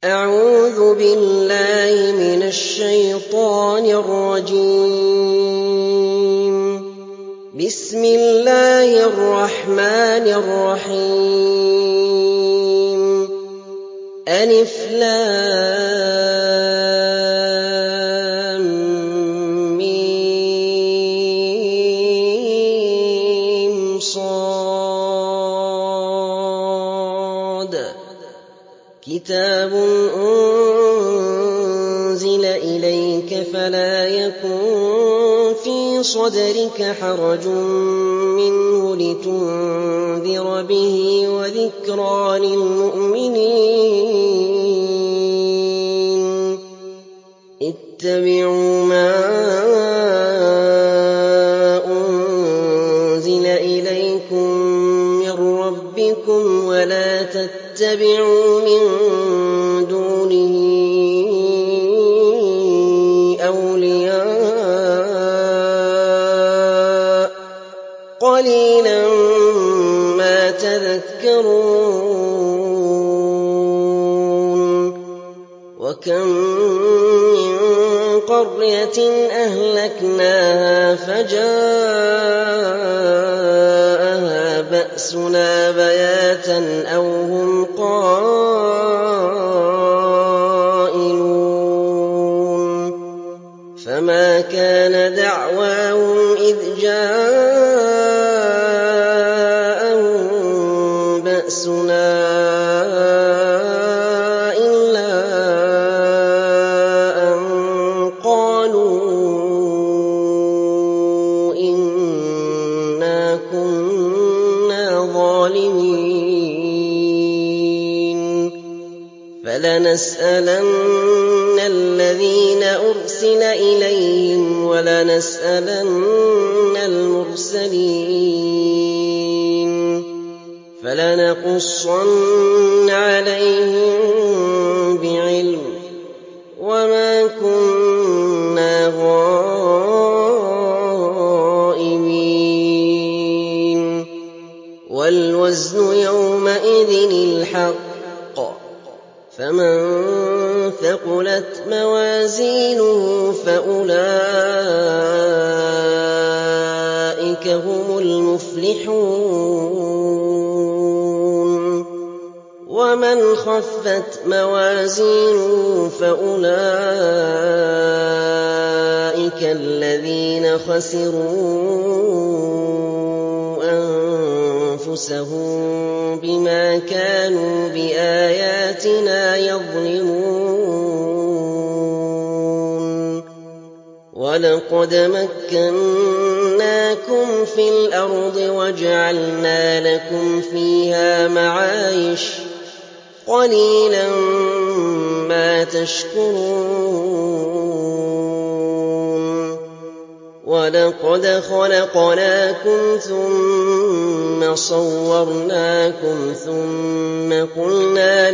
أعوذ بالله من الشيطان الرجيم. بسم الله الرحمن الرحيم. ألف لام ميم صاد. كتاب أنزل إليك فلا يكن في صدرك حرج منه لتنذر به وذكرى للمؤمنين. اتبعوا ما أنزل إليكم من ربكم ولا تتبعوا من دونه أولياء قليلا ما تذكرون. وكم من قرية أهلكناها فجاءها بأسنا بياتا أو هم قائلون. فما كان دعواهم إذ جاءهم بأسنا إلا أن قالوا إنا كنا ظالمين. فلنسألن الذين أرسل إليهم ولنسألن المرسلين. فلنقصن عليهم بعلم وما كنا غائبين. والوزن يومئذ الحق، فمن ثقلت موازينه فأولئك هم المفلحون. ومن خفت موازينه فأولئك الذين خسروا أنفسهم بما كانوا بآياتنا يظلمون. ولقد مكناكم في الأرض وجعلنا لكم فيها معايش قليلا ما تشكرون. ولقد خلقناكم ثم صورناكم ثم قلنا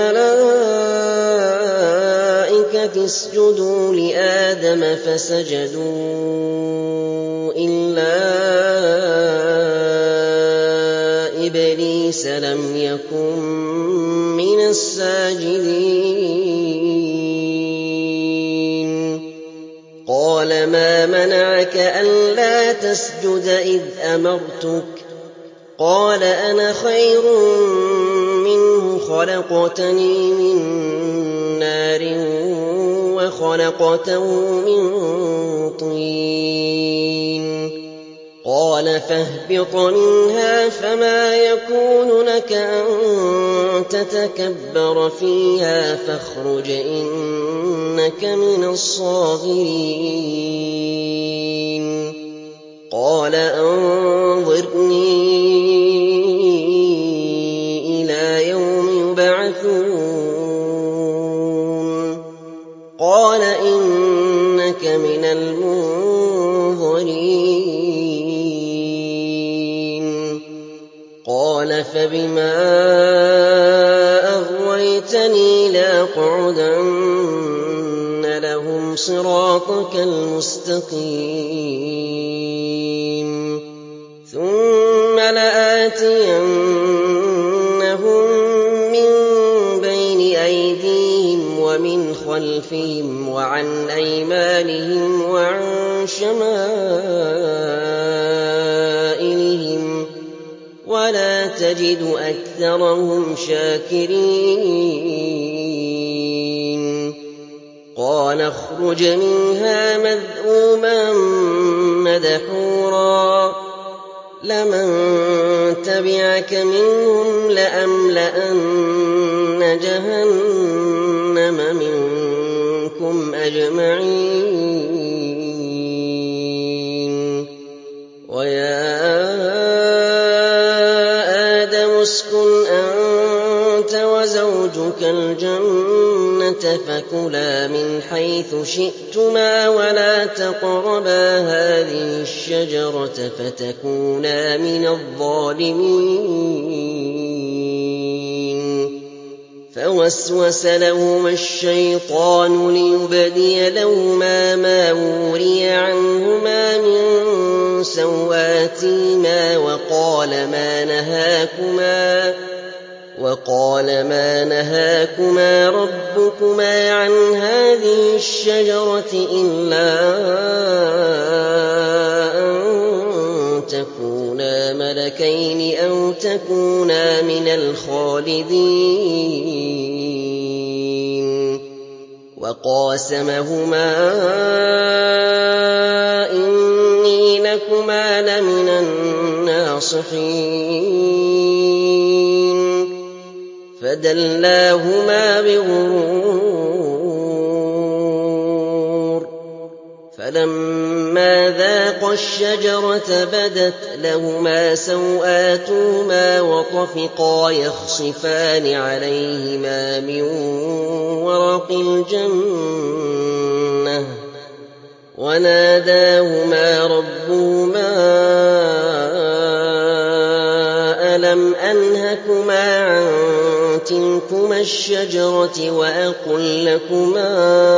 للملائكة اسجدوا لآدم فسجدوا إلا إبليس لم يكن من الساجدين. قال ما منعك ألا تسجد إذ أمرتك؟ قال أنا خير منه خلقتني من نار وخلقته من طين. قال فاهبط منها فما يكون لك أن تتكبر فيها فاخرج إنك من الصاغرين. قال أنظرني إلى يوم يبعثون. قال إنك من المنظرين. قال فبما أغويتني لأقعدن لهم صراطك المستقيم ثم لآتينهم من بين أيديهم ومن خلفهم وعن أيمانهم وعن شمائلهم ولا تجد أكثرهم شاكرين قال اخرج منها مذءوما مدحورا لمن تبعك منهم لأملأن جهنم منكم أجمعين ويا آدم اسكن أنت وزوجك الجنة فكلا من حيث شئتما ولا تقربا هذه الشجرة فتكونا من الظالمين فوسوس لهما الشيطان ليبدي لهما ما وري عنهما من سوآتهما وقال ما نهاكما ربكما عن هذه الشجرة إلا أن تكونا ملكين أو تكونا من الخالدين وقاسمهما إني لكما لمن الناصحين فدلاهما بغرور فلما ذاقا الشجرة بدت لهما سوآتهما وطفقا يخصفان عليهما من ورق الجنة وناداهما ربهما ألم أنهكما عن تلكما الشجرة وأقل لكما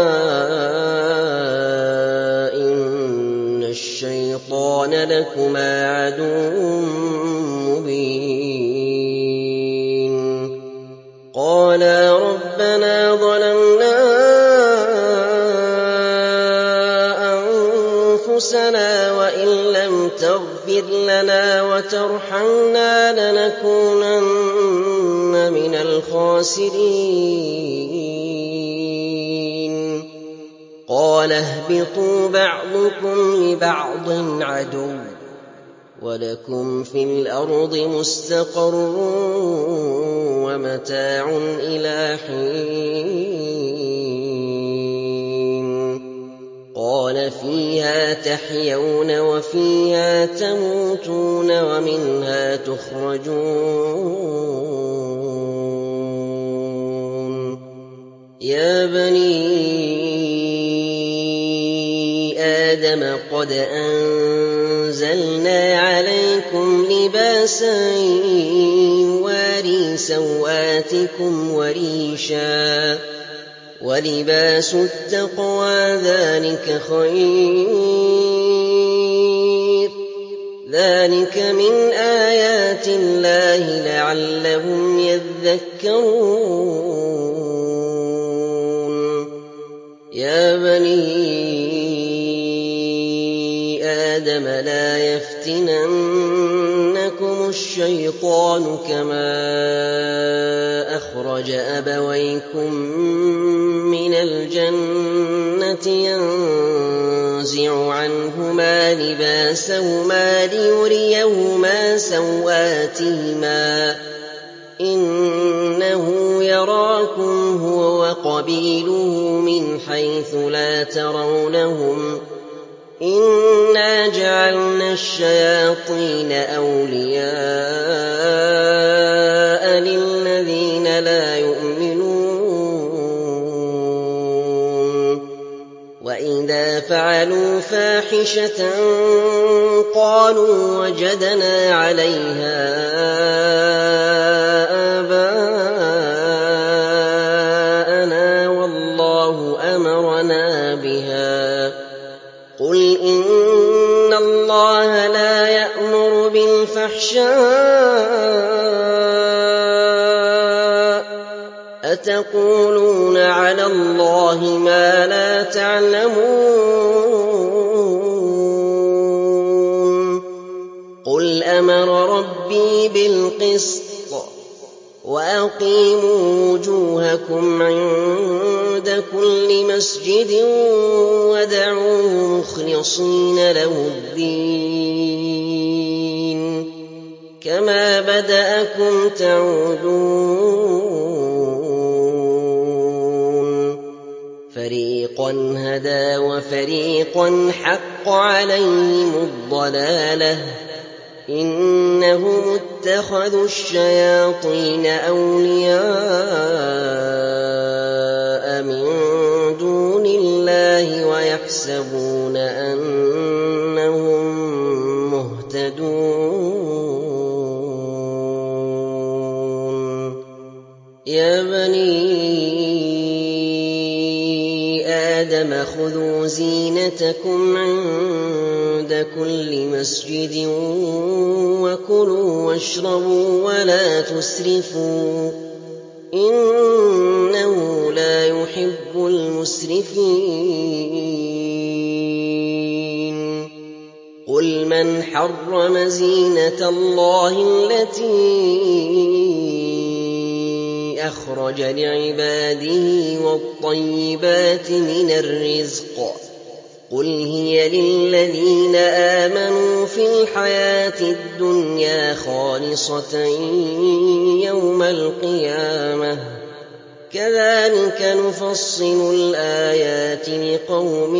إن الشيطان لكما عدو مبين قالا ربنا ظلمنا أنفسنا وإن لم تغفر لنا وترحمنا لنكونن من الخاسرين قال اهبطوا بعضكم لبعض عدو ولكم في الأرض مستقر ومتاع إلى حين قال فيها تحيون وفيها تموتون ومنها تخرجون يا بني آدم قد أنزلنا عليكم لباسا يواري سوآتكم وريشا ولباس التقوى ذلك خير ذلك من آيات الله لعلهم يذكرون يا بني آدم لا يفتننكم الشيطان كما أخرج أبويكم من الجنة ينزع عنهما لباسهما ليريهما سوآتهما إنه يراكم هو وقبيله من حيث لا ترونهم إنا جعلنا الشياطين أولياء للذين لا يؤمنون وإذا فعلوا فاحشة قالوا وجدنا عليها آباءنا والله أمرنا بها قل إن الله لا يأمر بالفحشاء وتقولون على الله ما لا تعلمون قل أمر ربي بالقسط وأقيموا وجوهكم عند كل مسجد وادعوه مخلصين له الدين كما بدأكم تعودون فريقا هدى وفريقا حق عليهم الضلالة إنهم اتخذوا الشياطين أولياء من دون الله ويحسبون أنهم مهتدون يا بني آدم خذوا زينتكم عند كل مسجد وكلوا واشربوا ولا تسرفوا إنه لا يحب المسرفين قل من حرم زينة الله التي أخرج لعباده والطيبات من الرزق قل هي للذين آمنوا في الحياة الدنيا خالصة يوم القيامة كذلك نفصل الآيات لقوم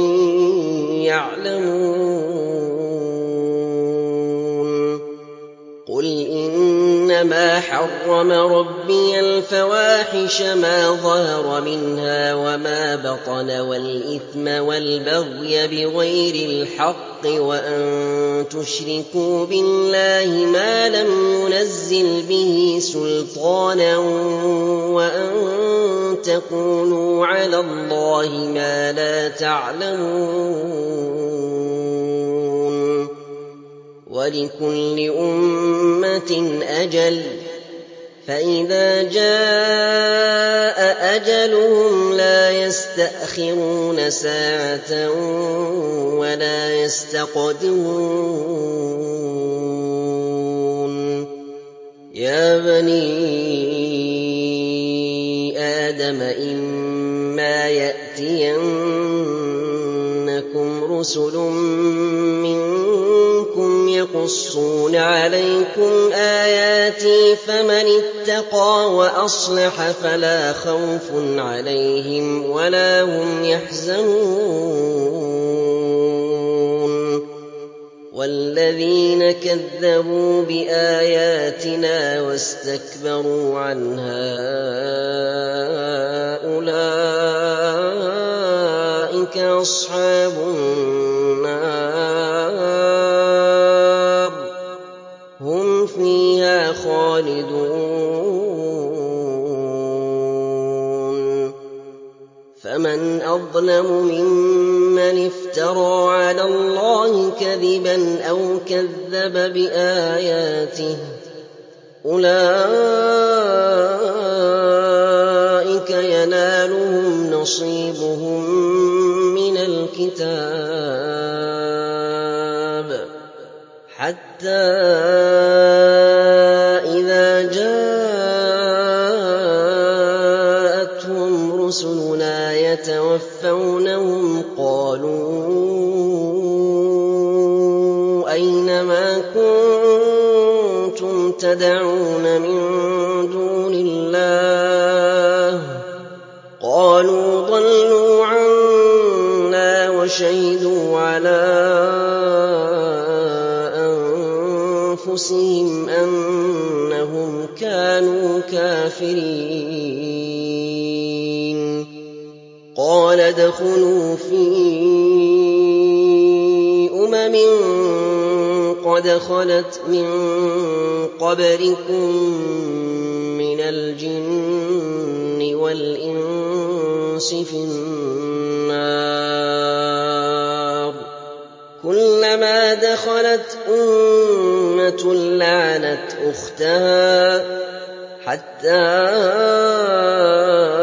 يعلمون قل إنما حرم ربي الفواحش ما ظهر منها وما بطن والإثم والبغي بغير الحق وأن تشركوا بالله ما لم ينزل به سلطانا وأن تقولوا على الله ما لا تعلمون ولكل أمة أجل فإذا جاء أجلهم لا يستأخرون ساعة ولا يستقدمون يا بني آدم إما يأتينكم رسل منكم يقصون عليكم آياتي فمن اتقى وأصلح فلا خوف عليهم ولا هم يحزنون والذين كذبوا بآياتنا واستكبروا عنها أولئك أصحاب النار هم فيها خالدون فمن أظلم ممن افترى على الله كذبا أو كذب بآياته أولئك ينالهم نصيبهم من الكتاب حتى إذا جاءتهم رسلنا يتوفونهم قالوا أين ما كنتم تدعون من دون الله قالوا ضلوا عنا وشهدوا على أنفسهم أنهم كانوا كافرين قال ادخلوا في أمم قد خلت من قبلكم من الجن والإنس في النار كلما دخلت أمة لعنت أختها حتى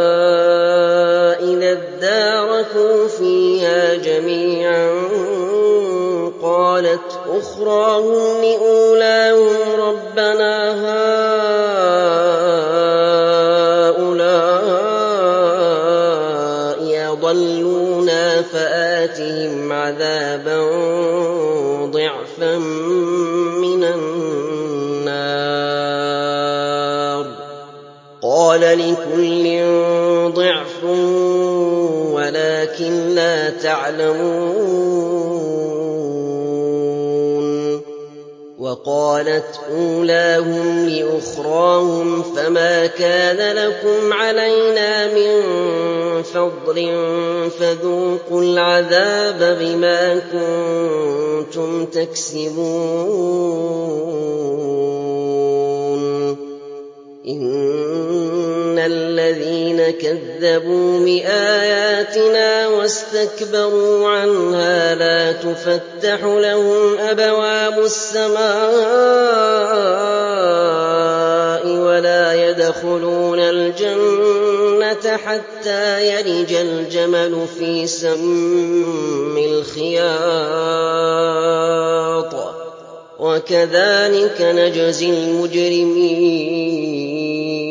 جميعا قالت أخراهم لأولاهم ربنا هؤلاء أضلونا فآتهم عذابا ضعفا من النار قال لكل ضعف ولكن لا تعلمون وقالت أولاهم لأخراهم فما كان لكم علينا من فضل فذوقوا العذاب بما كنتم تكسبون إن الذين كذبوا بآياتنا واستكبروا عنها لا تفتح لهم أبواب السماء ولا يدخلون الجنة حتى يلج الجمل في سم الخياط وكذلك نجزي المجرمين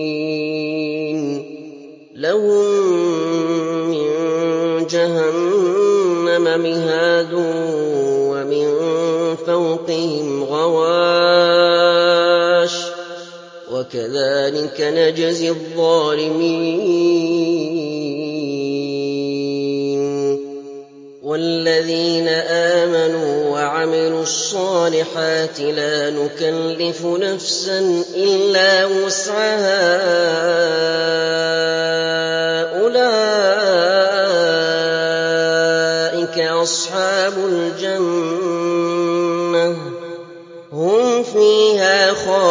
لهم من جهنم مهاد ومن فوقهم غواش وكذلك نجزي الظالمين والذين آمنوا وعملوا الصالحات لا نكلف نفسا إلا وسعها أولئك أصحاب الجنة هم فيها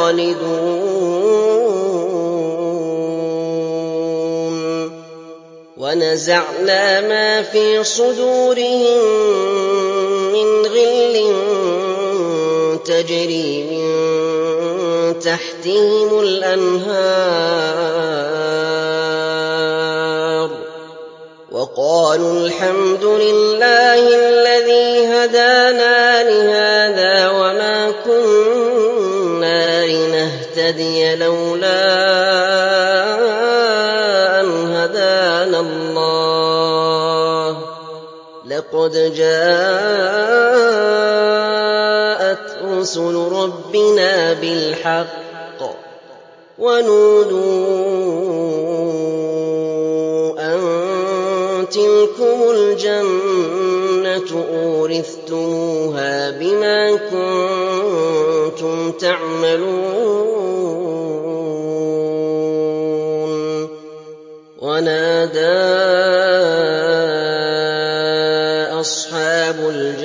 خالدون ونزعنا ما في صدورهم من غل تجري من تحتهم الأنهار وقالوا الحمد لله الذي هدانا لهذا وما كنا لنهتدي لولا أن هدانا الله لقد جاءت رسل ربنا بالحق ونودوا أن تلكم الجنة أورثتموها بما كنتم تعملون ونادى أصحاب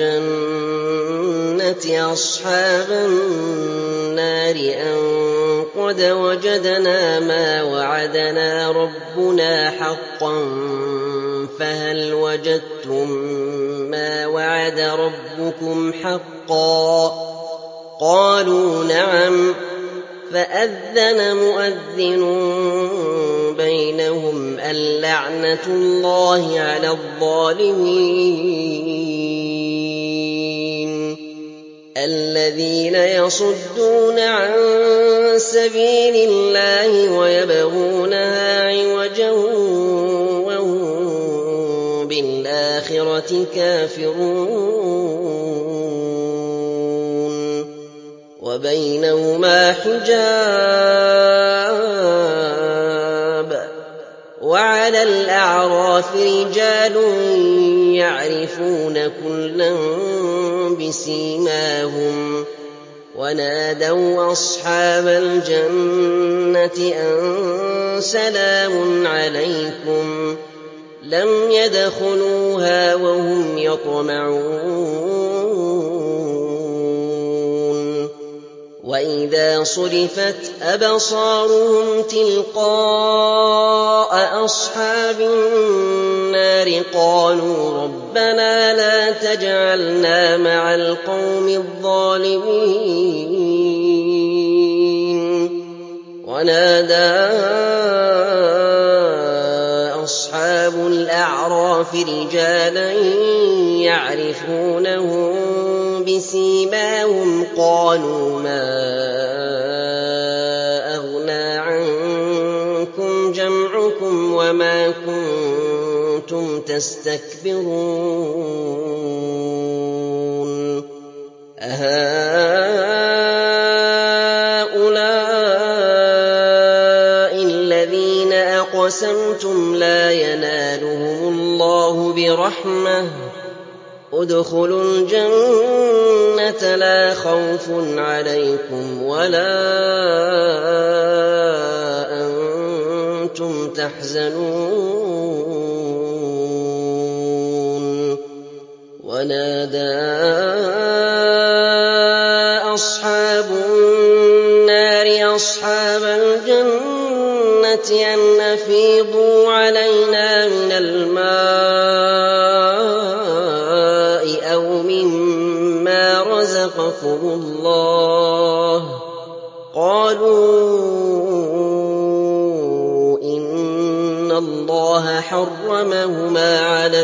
الجنة أصحاب النار أن قد وجدنا ما وعدنا ربنا حقا فهل وجدتم ما وعد ربكم حقا قالوا نعم فأذن مؤذن بينهم اللعنة الله على الظالمين الذين يصدون عن سبيل الله ويبغونها عوجا وهم بالآخرة كافرون وبينهما حجاب وعلى الأعراف رجال يعرفون كلا بسيماهم ونادوا أصحاب الجنة أن سلام عليكم لم يدخلوها وهم يطمعون وإذا صرفت أبصارهم تلقاء أصحاب النار قالوا ربنا لا تجعلنا مع القوم الظالمين ونادى أَصْحَابُ الْأَعْرَافِ رِجَالًا يَعْرِفُونَهُم بِسِيمَاهُمْ قَالُوا مَا أَغْنَىٰ عَنكُمْ جَمْعُكُمْ وَمَا كُنتُمْ تَسْتَكْبِرُونَ أَهَٰؤُلَاءِ الَّذِينَ أَقْسَمْتُمْ لَا يَنَالُهُمُ اللَّهُ بِرَحْمَةٍ ادْخُلُوا الْجَنَّةَ لَا خَوْفٌ عَلَيْكُمْ وَلَا أَنتُمْ تَحْزَنُونَ وَنَادَىٰ أَصْحَابُ النَّارِ أَصْحَابَ الْجَنَّةِ أَنْ أَفِيضُوا عَلَيْنَا مِنَ الْمَاءِ أَوْ مِمَّا رَزَقَكُمُ اللَّهُ ۚ قَالُوا إِنَّ اللَّهَ حَرَّمَهُمَا عَلَى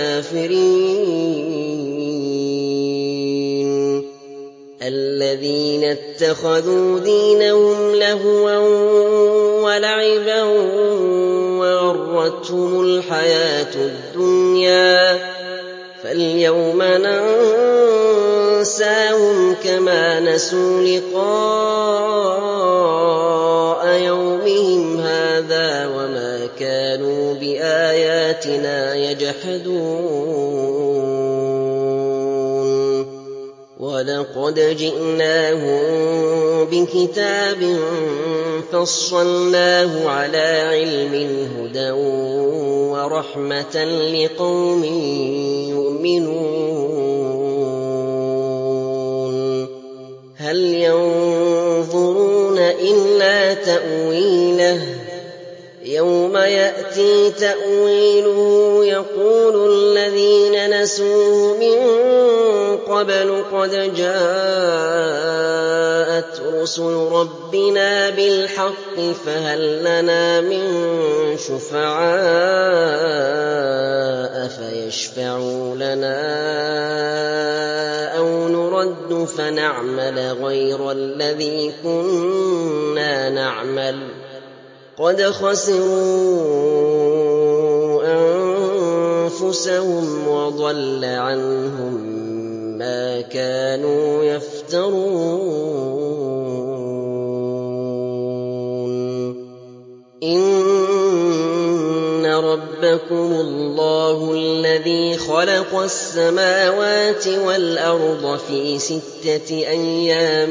الْكَافِرِينَ الَّذِينَ اتَّخَذُوا دِينَهُمْ لَهْوًا وَلَعِبًا وَغَرَّتْهُمُ الْحَيَاةُ الدُّنْيَا فَالْيَوْمَ نَنسَاهُمْ كَمَا نَسُوا لِقَاءَ يَوْمِهِمْ هَٰذَا وَمَا كَانُوا بِآيَاتِنَا يَجْحَدُونَ وَلَقَدْ جِئْنَاهُم بِكِتَابٍ فَصَّلْنَاهُ عَلَىٰ عِلْمٍ هُدًى وَرَحْمَةً لِّقَوْمٍ يُؤْمِنُونَ هَلْ يَنظُرُونَ إِلَّا تَأْوِيلَهُ ۚ يَوْمَ يَأْتِي تَأْوِيلُهُ يَقُولُ الَّذِينَ نَسُوهُ مِن قَبْلُ قَدْ جَاءَتْ رُسُلُ رَبِّنَا بِالْحَقِّ فَهَل لَّنَا مِن شُفَعَاءَ فَيَشْفَعُوا لَنَا أَوْ نُرَدُّ فَنَعْمَلَ غَيْرَ الَّذِي كُنَّا نَعْمَلُ ۚ قَدْ خَسِرُوا أَنفُسَهُمْ وَضَلَّ عَنْهُم مَّا كَانُوا يَفْتَرُونَ إِنَّ رَبَّكُمُ اللَّهُ الَّذِي خَلَقَ السَّمَاوَاتِ وَالْأَرْضَ فِي 6 أَيَّامٍ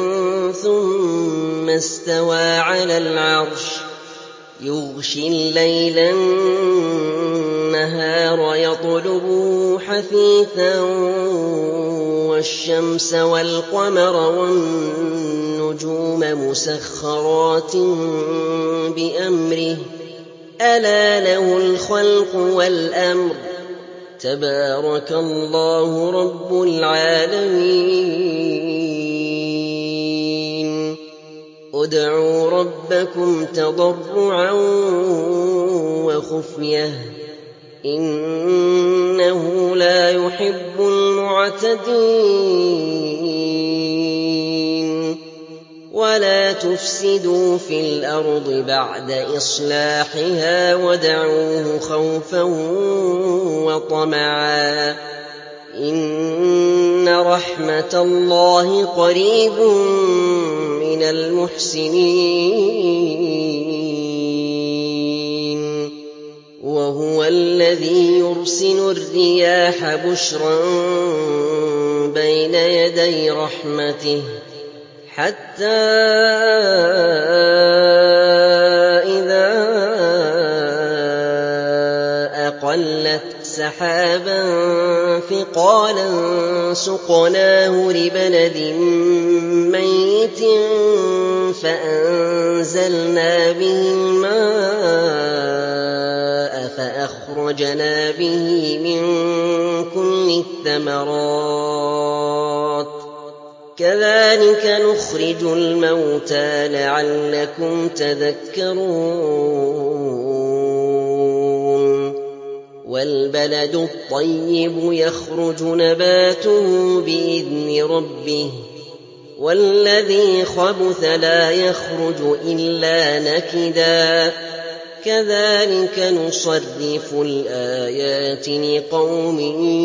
ثُمَّ اسْتَوَىٰ عَلَى الْعَرْشِ يُغْشِي اللَّيْلَ النَّهَارَ يَطْلُبُهُ حَثِيثًا وَالشَّمْسَ وَالْقَمَرَ وَالنُّجُومَ مُسَخَّرَاتٍ بِأَمْرِهِ ۗ أَلَا لَهُ الْخَلْقُ وَالْأَمْرُ ۗ تَبَارَكَ اللَّهُ رَبُّ الْعَالَمِينَ ادْعُوا رَبَّكُمْ تَضَرُّعًا وَخُفْيَةً ۚ إِنَّهُ لَا يُحِبُّ الْمُعْتَدِينَ وَلَا تُفْسِدُوا فِي الْأَرْضِ بَعْدَ إِصْلَاحِهَا وَادْعُوهُ خَوْفًا وَطَمَعًا ۚ إِنَّ رَحْمَتَ اللَّهِ قَرِيبٌ مِّنَ الْمُحْسِنِينَ وَهُوَ الَّذِي يُرْسِلُ الرِّيَاحَ بُشْرًا بَيْنَ يَدَيْ رَحْمَتِهِ حَتَّىٰ إِذَا أَقَلَّتْ سَحَابًا ثِقَالًا سُقْنَاهُ لِبَلَدٍ مَّيِّتٍ فَأَنزَلْنَا بِهِ الْمَاءَ فَأَخْرَجْنَا بِهِ مِن كُلِّ الثَّمَرَاتِ ۚ كَذَٰلِكَ نُخْرِجُ الْمَوْتَىٰ لَعَلَّكُمْ تَذَكَّرُونَ فالبلد الطيب يخرج نباته بإذن ربه والذي خبث لا يخرج إلا نكدا كذلك نصرف الآيات لقوم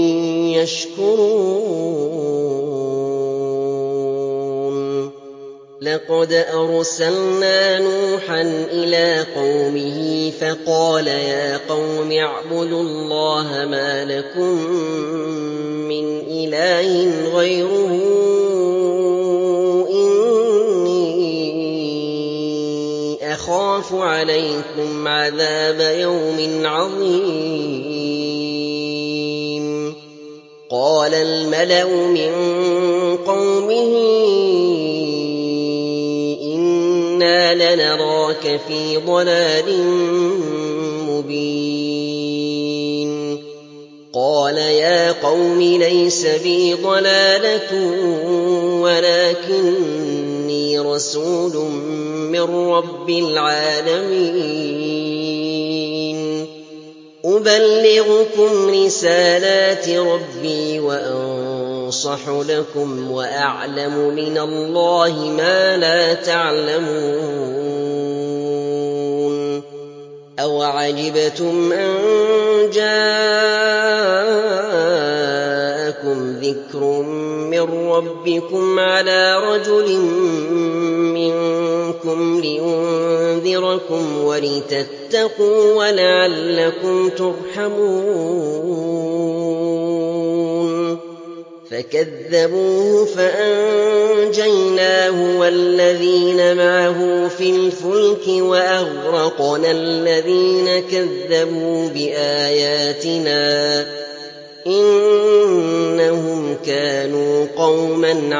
يشكرون لقد أرسلنا نوحا إلى قومه فقال يا قوم اعبدوا الله ما لكم من إله غيره أخاف عليكم عذاب يوم عظيم قال الملأ من قومه إنا لنراك في ضلال مبين قال يا قوم ليس بي ضلالة ولكني رسول من رب العالمين أبلغكم رسالات ربي وأنصح لكم وأعلم من الله ما لا تعلمون أوعجبتم أن جاءكم ذكر من ربكم على رجل منكم لينذركم ولتتقوا ولعلكم ترحمون فكذبوه فأنجيناه والذين معه في الفلك وأغرقنا الذين كذبوا بآياتنا إنهم كانوا قوما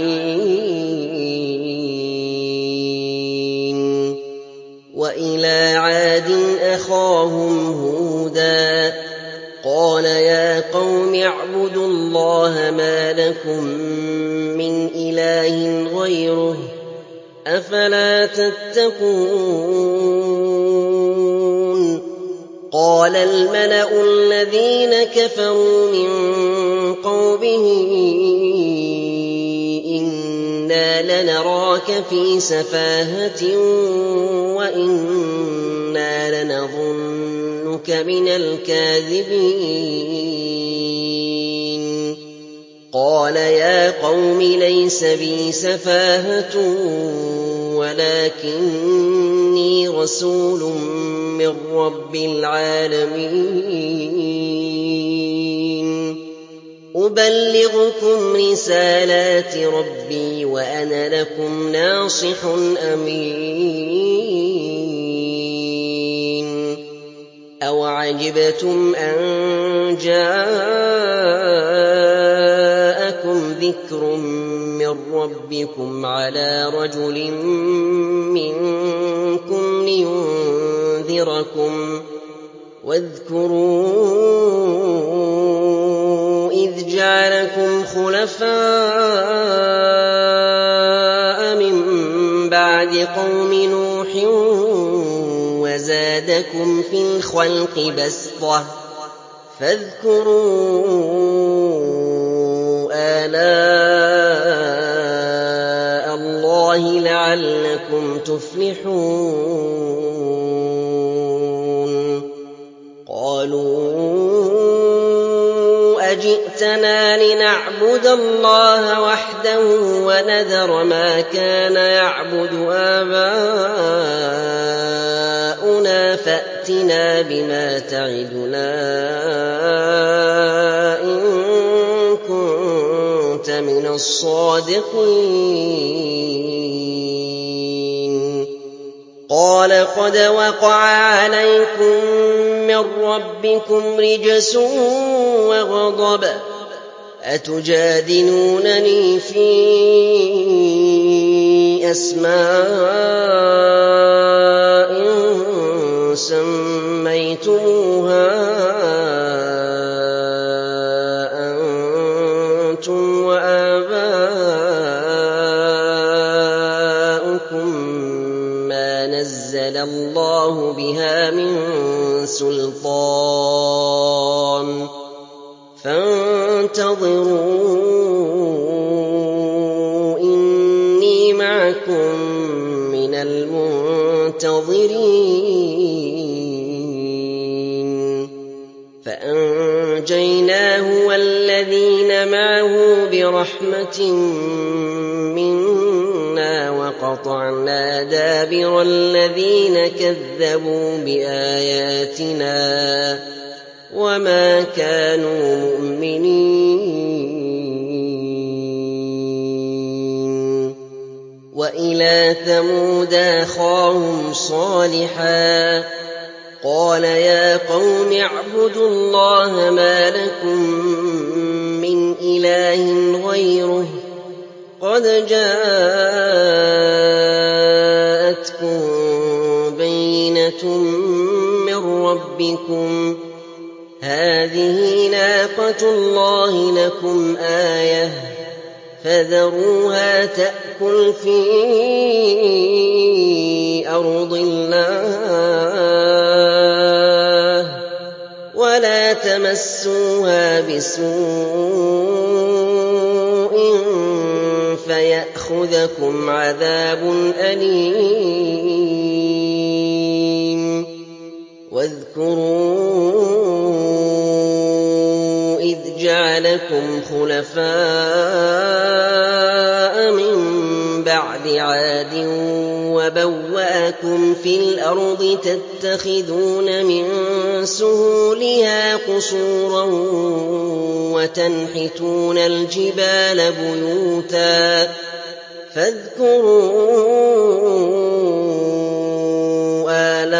عمين وإلى عاد أخاهم هودا قال يا قوم اعبدوا الله ما لكم من إله غيره أفلا تتقون قال الملأ الذين كفروا من قومه إنا لنراك في سفاهة وإنا لنظنك من الكاذبين قال يا قوم ليس بي سفاهة ولكني رسول من رب العالمين أبلغكم رسالات ربي وأنا لكم ناصح أمين أوعجبتم أن جاءكم ذكر من ربكم على رجل منكم لينذركم واذكروا إذ جعلكم خلفاء من بعد قوم نوح وزادكم في الخلق بسطة فاذكروا آلاء الله لعلكم تفلحون قالوا أجئتنا لنعبد الله وحده ونذر ما كان يعبد آباؤنا فأتنا بما تعدنا إن كنت من الصادقين قال قد وقع عليكم من ربكم رجس وغضب أتجادلونني في أسماء سميتموها أنتم وآباؤكم ما نزل الله بها من سلطان فانتظروا إني معكم من المنتظرين فأنجيناه والذين معه برحمة منا وقطعنا دابر الذين كذبوا بآياتنا وما كانوا مؤمنين وإلى ثمود أخاهم صالحا قال يا قوم اعبدوا الله ما لكم من إله غيره قد جاءتكم بينة من ربكم هذه ناقة الله لكم آية فذروها تأكل في أرض الله ولا تمسوها بسوء فيأخذكم عذاب أليم واذكروا إذ جعلكم خلفاء من بعد عاد وبوأكم في الأرض تتخذون من سهولها قصورا وتنحتون الجبال بيوتا فاذكروا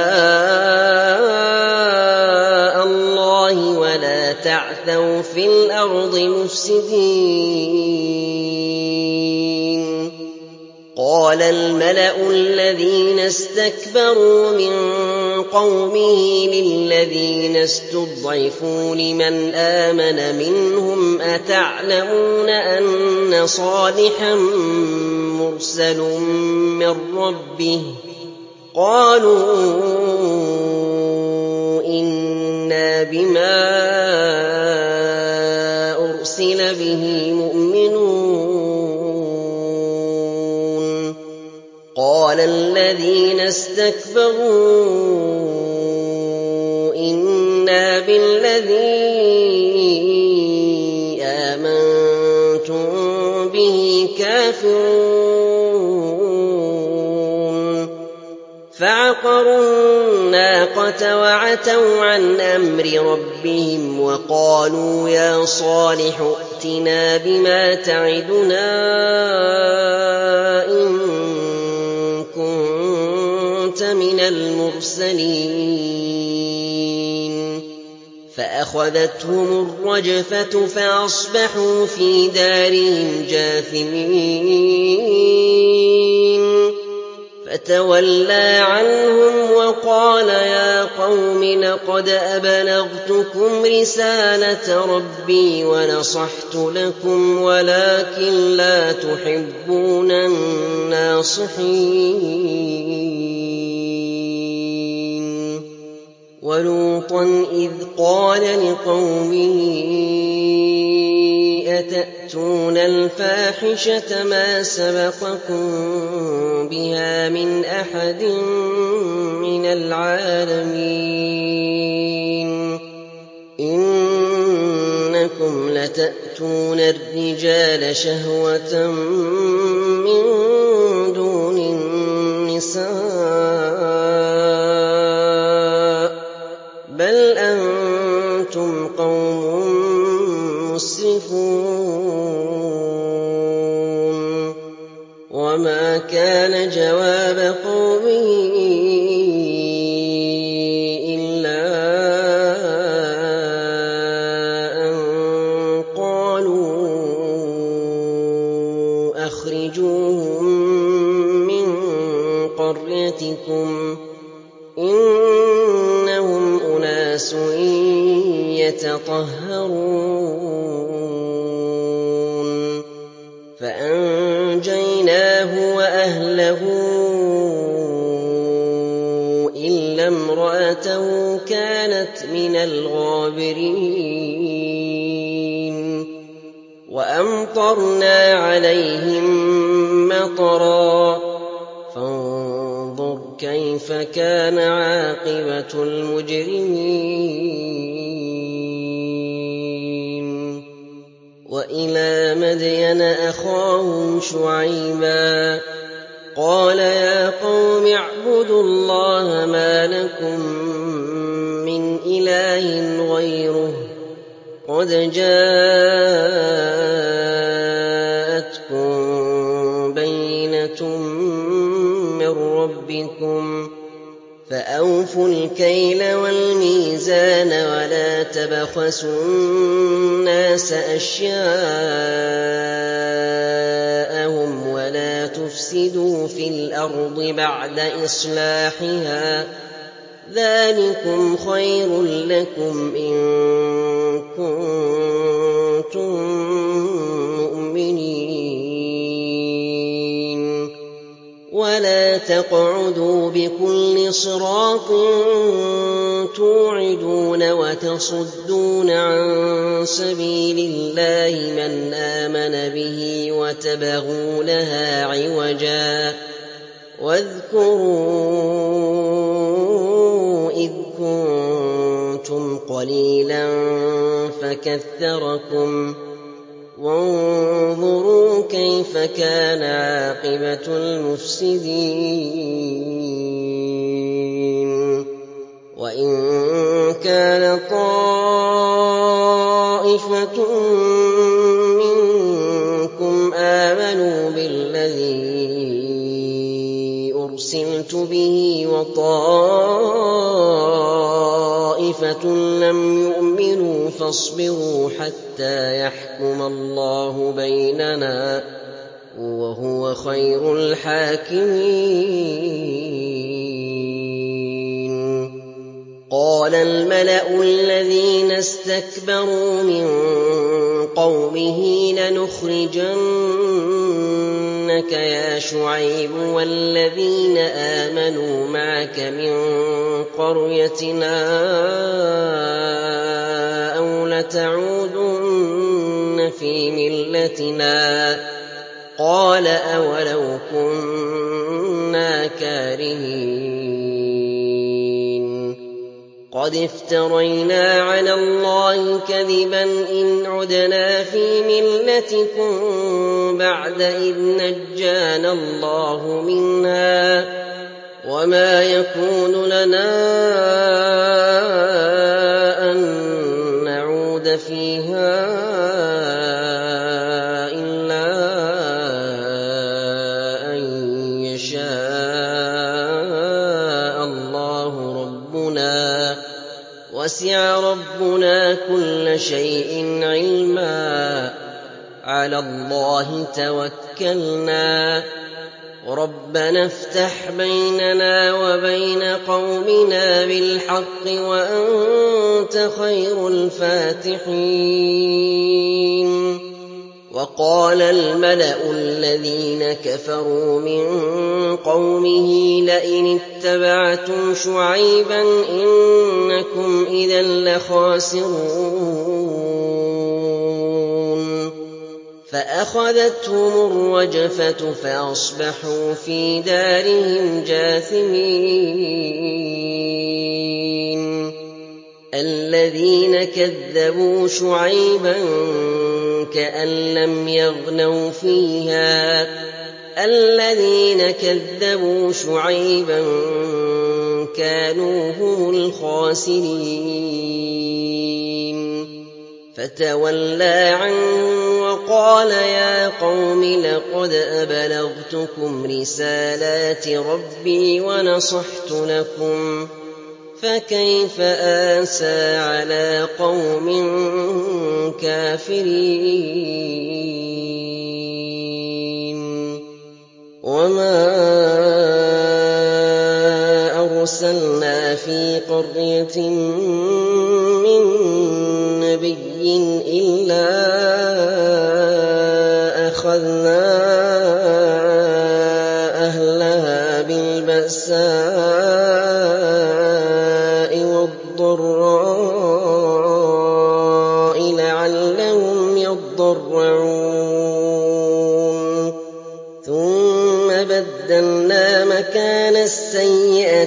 آلاء الله ولا تعثوا في الأرض مفسدين قال الملأ الذين استكبروا من قومه للذين استضعفوا لمن آمن منهم أتعلمون أن صالحا مرسل من ربه قالوا إنا بما أرسل به مؤمنون قال الذين استكبروا إنا بالذي آمنتم به كافرون فعقروا الناقة وعتوا عن أمر ربهم وقالوا يا صالح ائتنا بما تعدنا إن كنت من المرسلين فأخذتهم الرجفة فأصبحوا في دارهم جاثمين فتولى عنهم وقال يا قوم لقد أبلغتكم رسالة ربي ونصحت لكم ولكن لا تحبون الناصحين ولوطا إذ قال لقومه أتأتون الفاحشة ما سبقكم بها من أحد من العالمين إنكم لتأتون الرجال شهوة من دون النساء بل أنتم قوم مسرفون وما كان جواب قومه إلا أن قالوا أخرجوهم من قريتكم إنهم أناس يتطهرون فأنجيناه وأهله إلا امرأته كانت من الغابرين وَأَمْطَرْنَا عَلَيْهِم مَّطَرًا ۖ فَانظُرْ كَيْفَ كَانَ عَاقِبَةُ الْمُجْرِمِينَ وَإِلَىٰ مَدْيَنَ أَخَاهُمْ شُعَيْبًا ۗ قَالَ يَا قَوْمِ اعْبُدُوا اللَّهَ مَا لَكُم مِّنْ إِلَٰهٍ غَيْرُهُ ۖ قَدْ جَاءَتْكُم بَيِّنَةٌ مِّن رَّبِّكُمْ ۖ فَأَوْفُوا الْكَيْلَ وَالْمِيزَانَ وَلَا تَبْخَسُوا النَّاسَ أَشْيَاءَهُمْ وَلَا تُفْسِدُوا فِي الْأَرْضِ بَعْدَ إِصْلَاحِهَا ۚ ذَٰلِكُمْ خَيْرٌ لَّكُمْ إِن كُنتُم مُّؤْمِنِينَ وَلَا تَقْعُدُوا بِكُلِّ صِرَاطٍ تُوعِدُونَ وَتَصُدُّونَ عَن سَبِيلِ اللَّهِ مَنْ آمَنَ بِهِ وَتَبْغُونَهَا عِوَجًا ۚ وَاذْكُرُوا إِذْ كُنتُمْ قَلِيلًا فَكَثَّرَكُمْ ۖ وَانظُرُوا كَيْفَ كَانَ عَاقِبَةُ الْمُفْسِدِينَ وَإِن كَانَ طَائِفَةٌ مِّنكُمْ آمَنُوا بِالَّذِي أُرْسِلْتُ بِهِ وَطَائِفَةٌ لَّمْ يُؤْمِنُوا فَاصْبِرُوا حَتَّىٰ يَحْكُمَ اللَّهُ بَيْنَنَا ۚ وَهُوَ خَيْرُ الْحَاكِمِينَ قَالَ الْمَلَأُ الَّذِينَ اسْتَكْبَرُوا مِن قَوْمِهِ لَنُخْرِجَنَّكَ يَا شُعَيْبُ وَالَّذِينَ آمَنُوا مَعَكَ مِن قَرْيَتِنَا أَوْ لَتَعُودُنَّ فِي مِلَّتِنَا ۚ قَالَ أَوَلَوْ كُنَّا كَارِهِينَ قَدِ افْتَرَيْنَا عَلَى اللَّهِ كَذِبًا إِنْ عُدْنَا فِي مِلَّتِكُم بَعْدَ إِذْ نَجَّانَا اللَّهُ مِنْهَا ۚ وَمَا يَكُونُ لَنَا أَن نَّعُودَ فِيهَا إِلَّا أَن يَشَاءَ اللَّهُ رَبُّنَا ۚ وَسِعَ رَبُّنَا كُلَّ شَيْءٍ عِلْمًا ۚ عَلَى اللَّهِ تَوَكَّلْنَا ۚ رَبَّنَا افْتَحْ بَيْنَنَا وَبَيْنَ قَوْمِنَا بِالْحَقِّ وَأَنتَ خَيْرُ الْفَاتِحِينَ وَقَالَ الْمَلَأُ الَّذِينَ كَفَرُوا مِن قَوْمِهِ لَئِنِ اتَّبَعْتُمْ شُعَيْبًا إِنَّكُمْ إِذًا لَّخَاسِرُونَ فَأَخَذَتْهُمُ الرَّجْفَةُ فَأَصْبَحُوا فِي دَارِهِمْ جَاثِمِينَ الَّذِينَ كَذَّبُوا شُعَيْبًا كَأَن لَّمْ يَغْنَوْا فِيهَا ۚ الَّذِينَ كَذَّبُوا شُعَيْبًا كَانُوا هُمُ الْخَاسِرِينَ فَتَوَلَّىٰ عَنْهُمْ وَقَالَ يَا قَوْمِ لَقَدْ أَبْلَغْتُكُمْ رِسَالَاتِ رَبِّي وَنَصَحْتُ لَكُمْ فَكَيْفَ آسَىٰ عَلَىٰ قَوْمٍ كَافِرِينَ وَمَا أَرْسَلْنَا فِي قَرْيَةٍ مِّن نَّبِيٍّ إِلَّا أَخَذْنَا أَهْلَهَا بِالْبَأْسَاءِ وَالضَّرَّاءِ لَعَلَّهُمْ يَضَّرَّعُونَ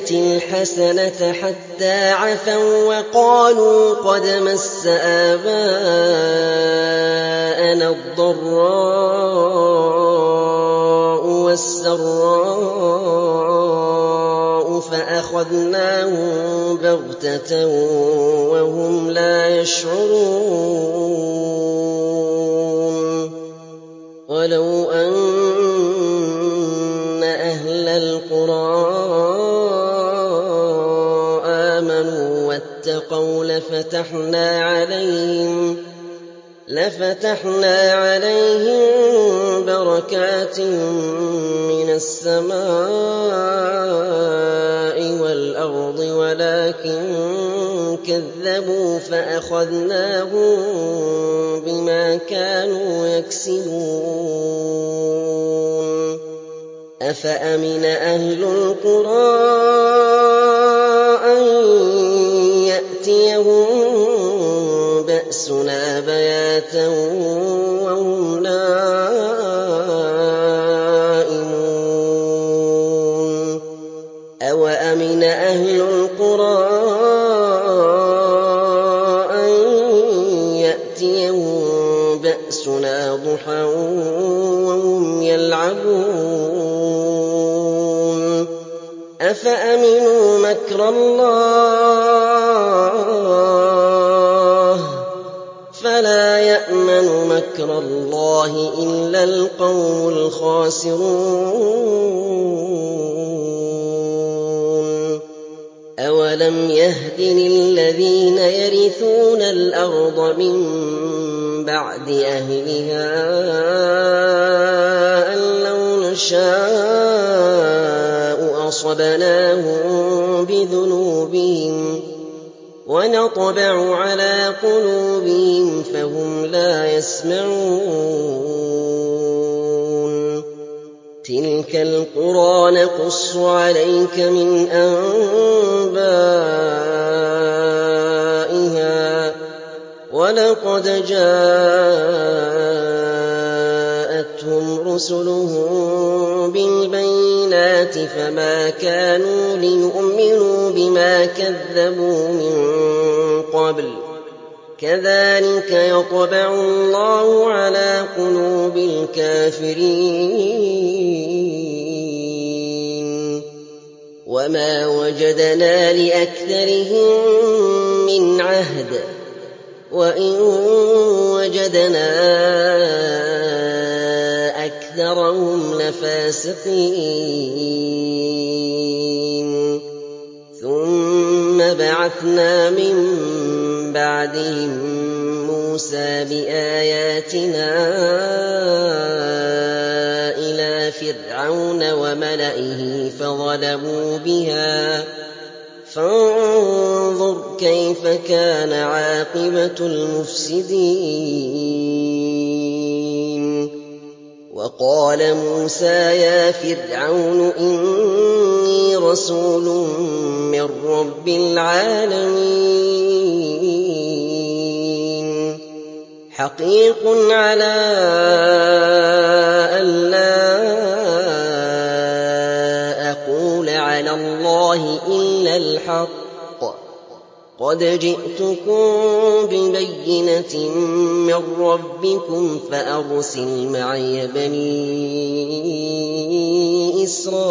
السيئة الحسنة حتى عفوا وقالوا قد مس آباءنا الضراء والسراء فأخذناهم بغتة وهم لا يشعرون ولو أن أهل القرى آمنوا واتقوا لفتحنا عليهم بركات من السماء والأرض ولكن كذبوا فأخذناهم بما كانوا يكسبون أفأمن أهل القرى أن يأتيهم بأسنا بياتا وهم نائمون أوأمن أهل القرى أن يأتيهم بأسنا ضحى وهم يلعبون أفأمنوا مكر الله فلا يأمن مكر الله إلا القوم الخاسرون أولم يهد للذين يرثون الأرض من بعد أهلها أن لو نشاء أصبناهم بذنوبهم ونطبع على قلوبهم فهم لا يسمعون تلك القرى نقص عليك من أنبائها ولقد جاءتهم رسلهم بالبينات فما كانوا ليؤمنوا بما كذبوا من قبل كذلك يطبع الله على قلوب الكافرين وما وجدنا لأكثرهم من عهد وإن وجدنا أكثرهم لفاسقين ثم بعثنا من بعدهم موسى بآياتنا إلى فرعون وملئه فظلموا بها فانظر كيف كان عاقبة المفسدين وقال موسى يا فرعون إني رسول من رب العالمين حقيق على ألا أقول على الله إلا الحق قد جئتكم ببينة من ربكم فأرسل معي بني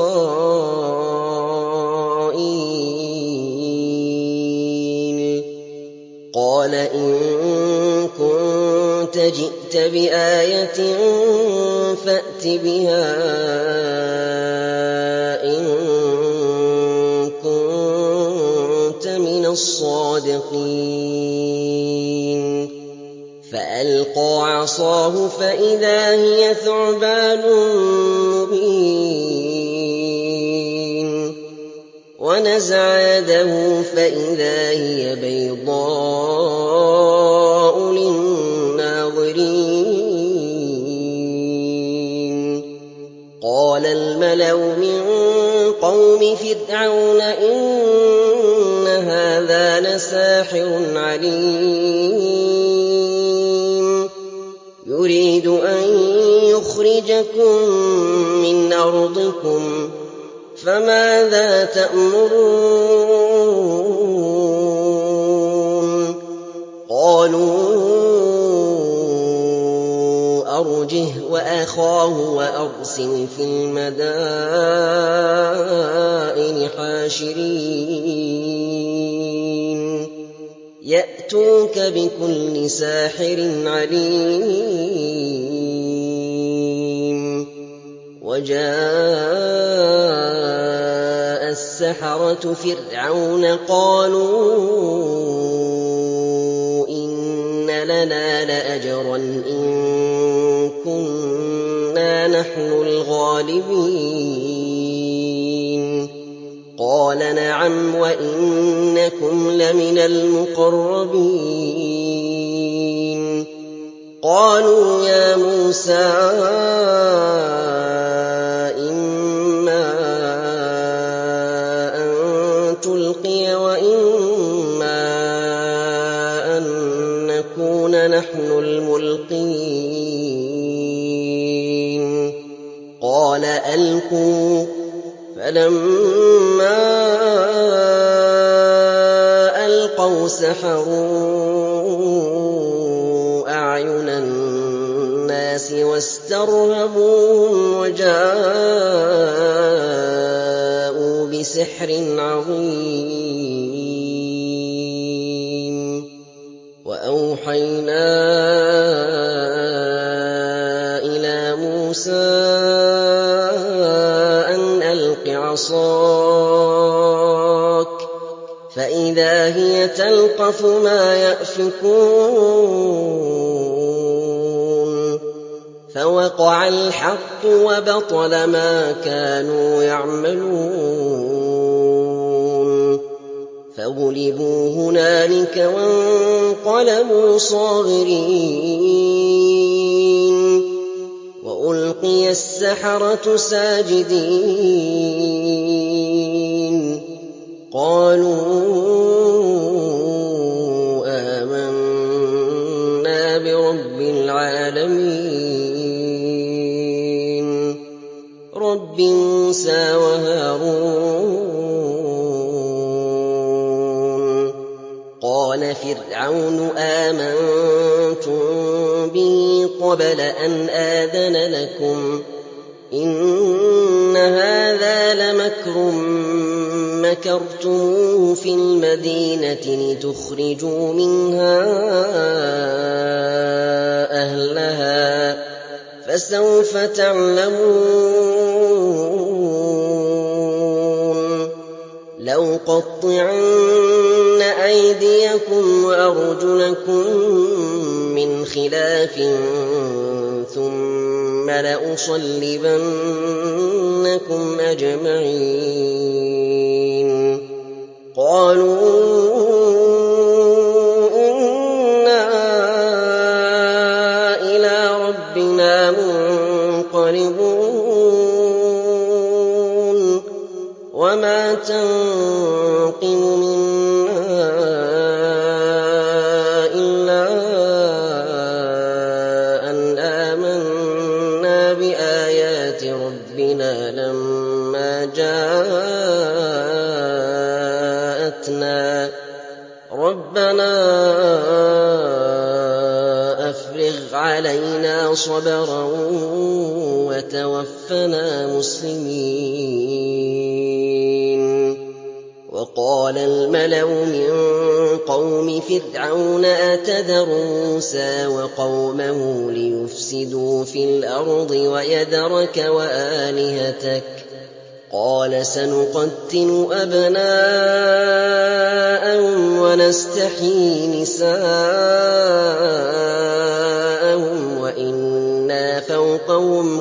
إسرائيل قال إن كنت جئت بآية فأت بها إن كنت من الصادقين فألقى عصاه فإذا هي ثعبان مبين ونزع يده فإذا هي بيضاء للناظرين قال الملأ من قوم فرعون إن هذا لساحر عليم يريد أن يخرجكم من أرضكم فماذا تأمرون قالوا أرجه وأخاه وأرسل في المدائن حاشرين يأتوك بكل ساحر عليم وجاء السحرة فرعون قالوا إن لنا لأجرا إن كنا نحن الغالبين قال نعم وإنكم لمن المقربين قالوا يا موسى إما أن تلقي وإما أن نكون نحن الملقين قال ألقوا فلما ألقوا سحروا أعين الناس واسترهبوهم وجاءوا بسحر عظيم وأوحينا إلى موسى أن ألق عصاك فإذا هي تلقف ما يأفكون فوقع الحق وبطل ما كانوا يعملون فغلبوا هنالك وانقلبوا صاغرين وألقي السحرة ساجدين قالوا آمنا برب العالمين رب موسى وهارون قال فرعون آمنتم به قبل أن آذن لكم إن هذا لمكر مكرتموه في المدينة لتخرجوا منها أهلها فسوف تعلمون لأقطعن أيديكم وأرجلكم من خلاف ثم لأصلبنكم أجمعين قالوا إنا إلى ربنا منقلبون وما تنقم منا إلا أن آمنا بآيات ربنا لما جاءتنا ربنا أفرغ علينا صبرا وتوفنا مسلمين وقال الملأ من قوم فرعون أتذر موسى وقومه ليفسدوا في الأرض ويذرك وآلهتك قال سنقتل أبناءهم ونستحيي نساءهم وإنا فوقهم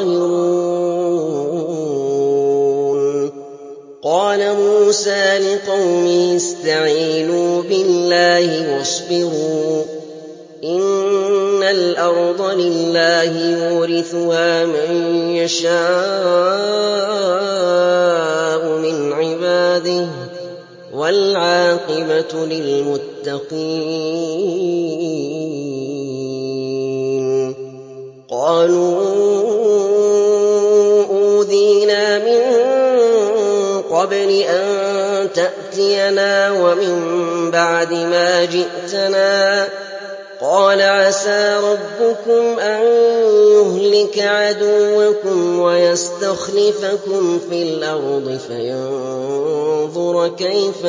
قاهرون قال موسى لقومه استعينوا بالله واصبروا إن الأرض لله يورثها من يشاء من عباده والعاقبة للمتقين قالوا أوذينا من قبل أن تأتينا ومن بعد ما جئتنا قال عسى ربكم أن يهلك عدوكم ويستخلفكم في الأرض فينظر كيف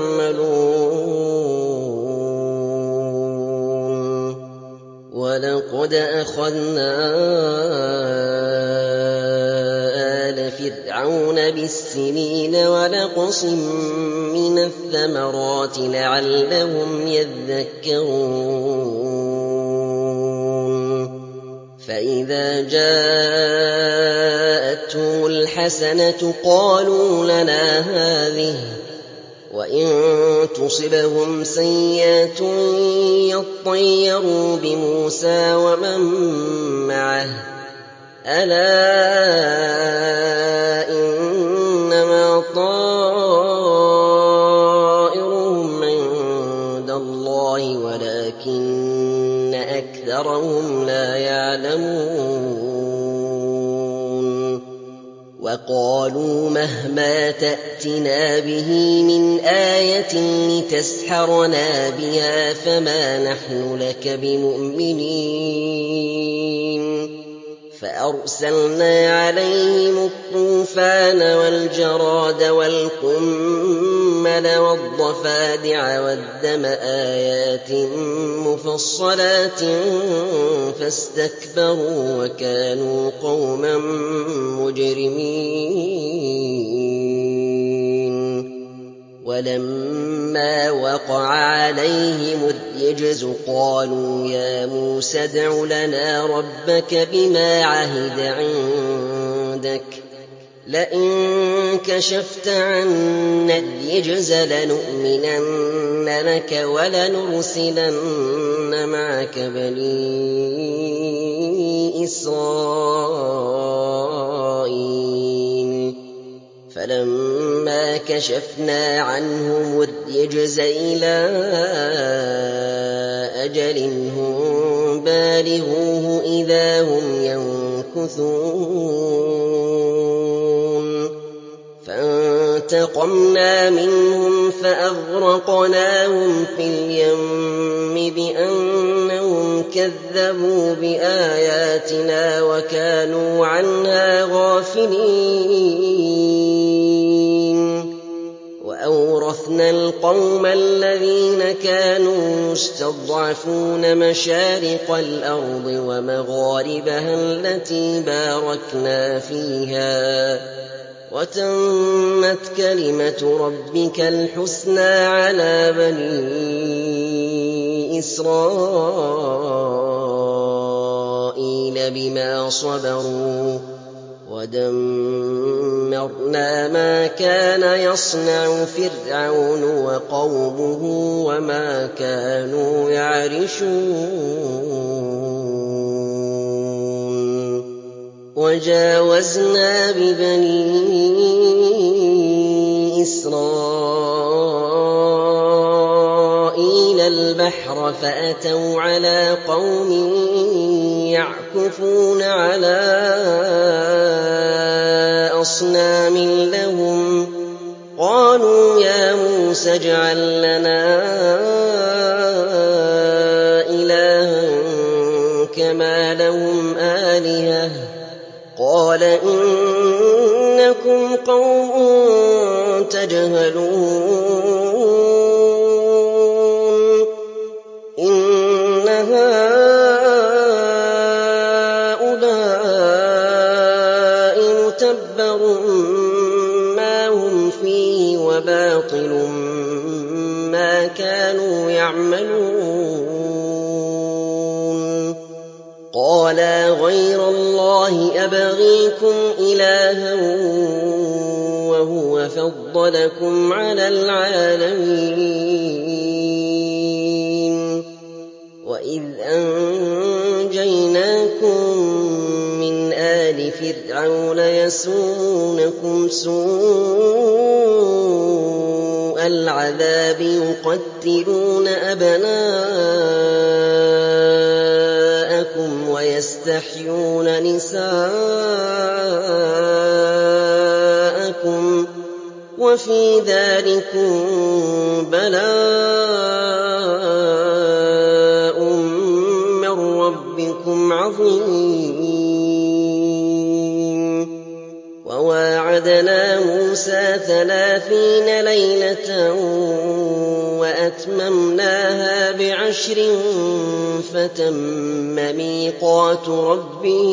تعملون ولقد أخذنا آل فرعون بالسنين ونقص من الثمرات لعلهم يذكرون فإذا جاءتهم الحسنة قالوا لنا هذه وإن تصبهم سيئة يطيروا بموسى ومن معه ألا إنما طائرهم عند الله ولكن أكثرهم لا يعلمون وقالوا مهما تأتنا به من آية لتسحرنا بها فما نحن لك بمؤمنين فأرسلنا عليهم الطوفان والجراد والقمل والضفادع والدم آيات مفصلات فاستكبروا وكانوا قوما مجرمين ولما وقع عليهم الرجز قالوا يا موسى ادع لنا ربك بما عهد عندك لئن كشفت عنا الرجز لنؤمنن لك ولنرسلن معك بني إسرائيل فلما كشفنا عنهم الرجز إلى أجل هم بالغوه إذا هم ينكثون فانتقمنا منهم فأغرقناهم في اليم بأنهم كذبوا بآياتنا وكانوا عنها غافلين وأورثنا القوم الذين كانوا يستضعفون مشارق الأرض ومغاربها التي باركنا فيها وتمت كلمة ربك الحسنى على بني إسرائيل بما صبروا ودمرنا ما كان يصنع فرعون وقومه وما كانوا يعرشون وجاوزنا ببني إسرائيل البحر فأتوا على قوم يعكفون على أصنام لهم قالوا يا موسى اجعل لنا إلها كما لهم آلهة قال إنكم قوم تجهلون إن هؤلاء متبر ما هم فيه وباطل ما كانوا يعملون قالا غير الله أبغيكم إلها وهو فضلكم على العالمين وإذ أنجيناكم من آل فرعون يسومونكم سوء العذاب يقتلون أبناءكم ويستحيون نساءكم وَفِي ذَٰلِكُم بَلَاءٌ مِّن رَّبِّكُمْ عَظِيمٌ وَوَاعَدْنَا مُوسَىٰ 30 لَيْلَةً وَأَتْمَمْنَاهَا ب10 فَتَمَّ مِيقَاتُ رَبِّهِ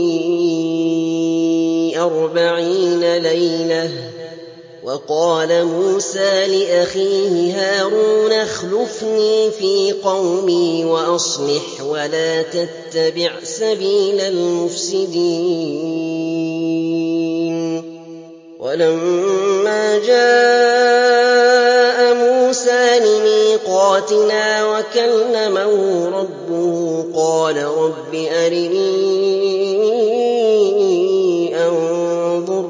40 لَيْلَةً وَقَالَ مُوسَىٰ لِأَخِيهِ هَارُونَ اخْلُفْنِي فِي قَوْمِي وَأَصْلِحْ وَلَا تَتَّبِعْ سَبِيلَ الْمُفْسِدِينَ وَلَمَّا جَاءَ مُوسَىٰ لِمِيقَاتِنَا وَكَلَّمَهُ رَبُّهُ قَالَ رَبِّ أَرِنِي أَنظُرْ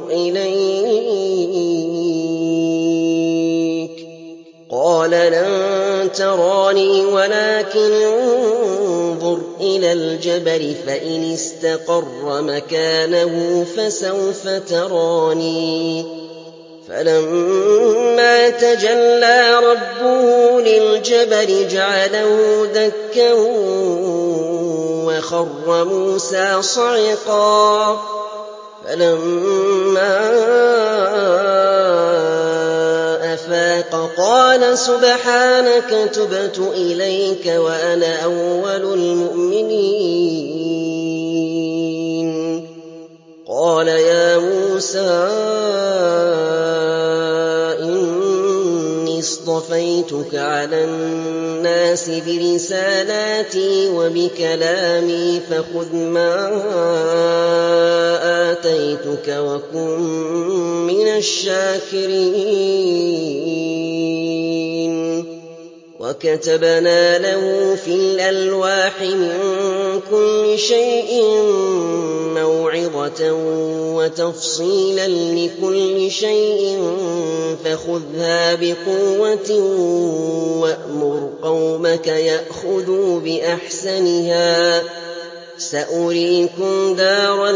إِلَيْكَ قَالَ لَن تَرَانِي وَلَٰكِنِ انظُرْ إِلَى الْجَبَلِ فَإِنِ اسْتَقَرَّ مَكَانَهُ فَسَوْفَ تَرَانِي فَلَمَّا تَجَلَّىٰ رَبُّهُ لِلْجَبَلِ جَعَلَهُ دَكًّا وَخَرَّ مُوسَىٰ صَعِقًا فَلَمَّا أَفَاقَ قَالَ سُبْحَانَكَ تُبْتُ إِلَيْكَ وَأَنَا أَوَّلُ الْمُؤْمِنِينَ قَالَ يَا مُوسَىٰ إِنِّي اصْطَفَيْتُكَ عَلَى النَّاسِ بِرِسَالَاتِي وَبِكَلَامِي فَخُذْ مَا آتَيْتُكَ وَكُن مِّنَ الشَّاكِرِينَ وَكَتَبْنَا لَهُ فِي الْأَلْوَاحِ مِن كُلِّ شَيْءٍ مَّوْعِظَةً وَتَفْصِيلًا لِّكُلِّ شَيْءٍ فَخُذْهَا بِقُوَّةٍ وَأْمُرْ قَوْمَكَ يَأْخُذُوا بِأَحْسَنِهَا ۚ سَأُرِيكُمْ دَارَ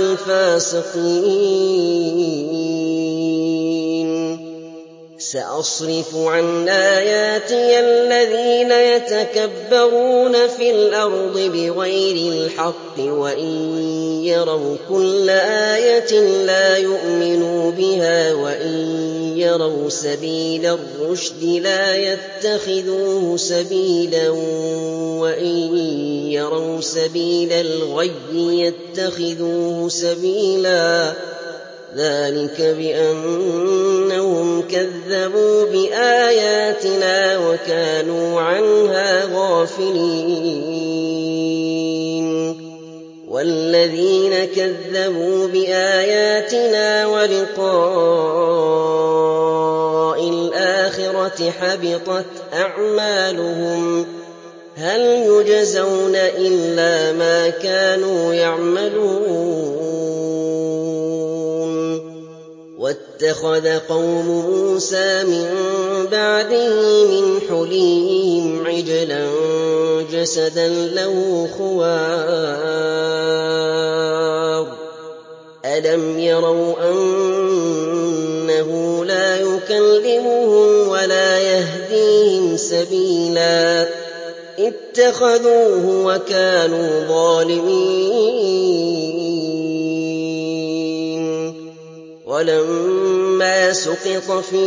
الْفَاسِقِينَ سَأَصْرِفُ عَنْ آيَاتِيَ الَّذِينَ يَتَكَبَّرُونَ فِي الْأَرْضِ بِغَيْرِ الْحَقِّ وَإِن يَرَوْا كُلَّ آيَةٍ لَّا يُؤْمِنُوا بِهَا وَإِن يَرَوْا سَبِيلَ الرُّشْدِ لَا يَتَّخِذُوهُ سَبِيلًا وَإِن يَرَوْا سَبِيلَ الْغَيِّ يَتَّخِذُوهُ سَبِيلًا ذَٰلِكَ بِأَنَّهُمْ كَذَّبُوا بِآيَاتِنَا وَكَانُوا عَنْهَا غَافِلِينَ وَالَّذِينَ كَذَّبُوا بِآيَاتِنَا وَلِقَاءِ الْآخِرَةِ حَبِطَتْ أَعْمَالُهُمْ هَلْ يُجْزَوْنَ إِلَّا مَا كَانُوا يَعْمَلُونَ وَاتَّخَذَ قَوْمُ مُوسَىٰ مِن بَعْدِهِ مِنْ حُلِيِّهِمْ عِجْلًا جَسَدًا لَّهُ خُوَارٌ أَلَمْ يَرَوْا أَنَّهُ لَا يُكَلِّمُهُمْ وَلَا يَهْدِيهِمْ سَبِيلًا اتَّخَذُوهُ وَكَانُوا ظَالِمِينَ وَلَمَّا سُقِطَ فِي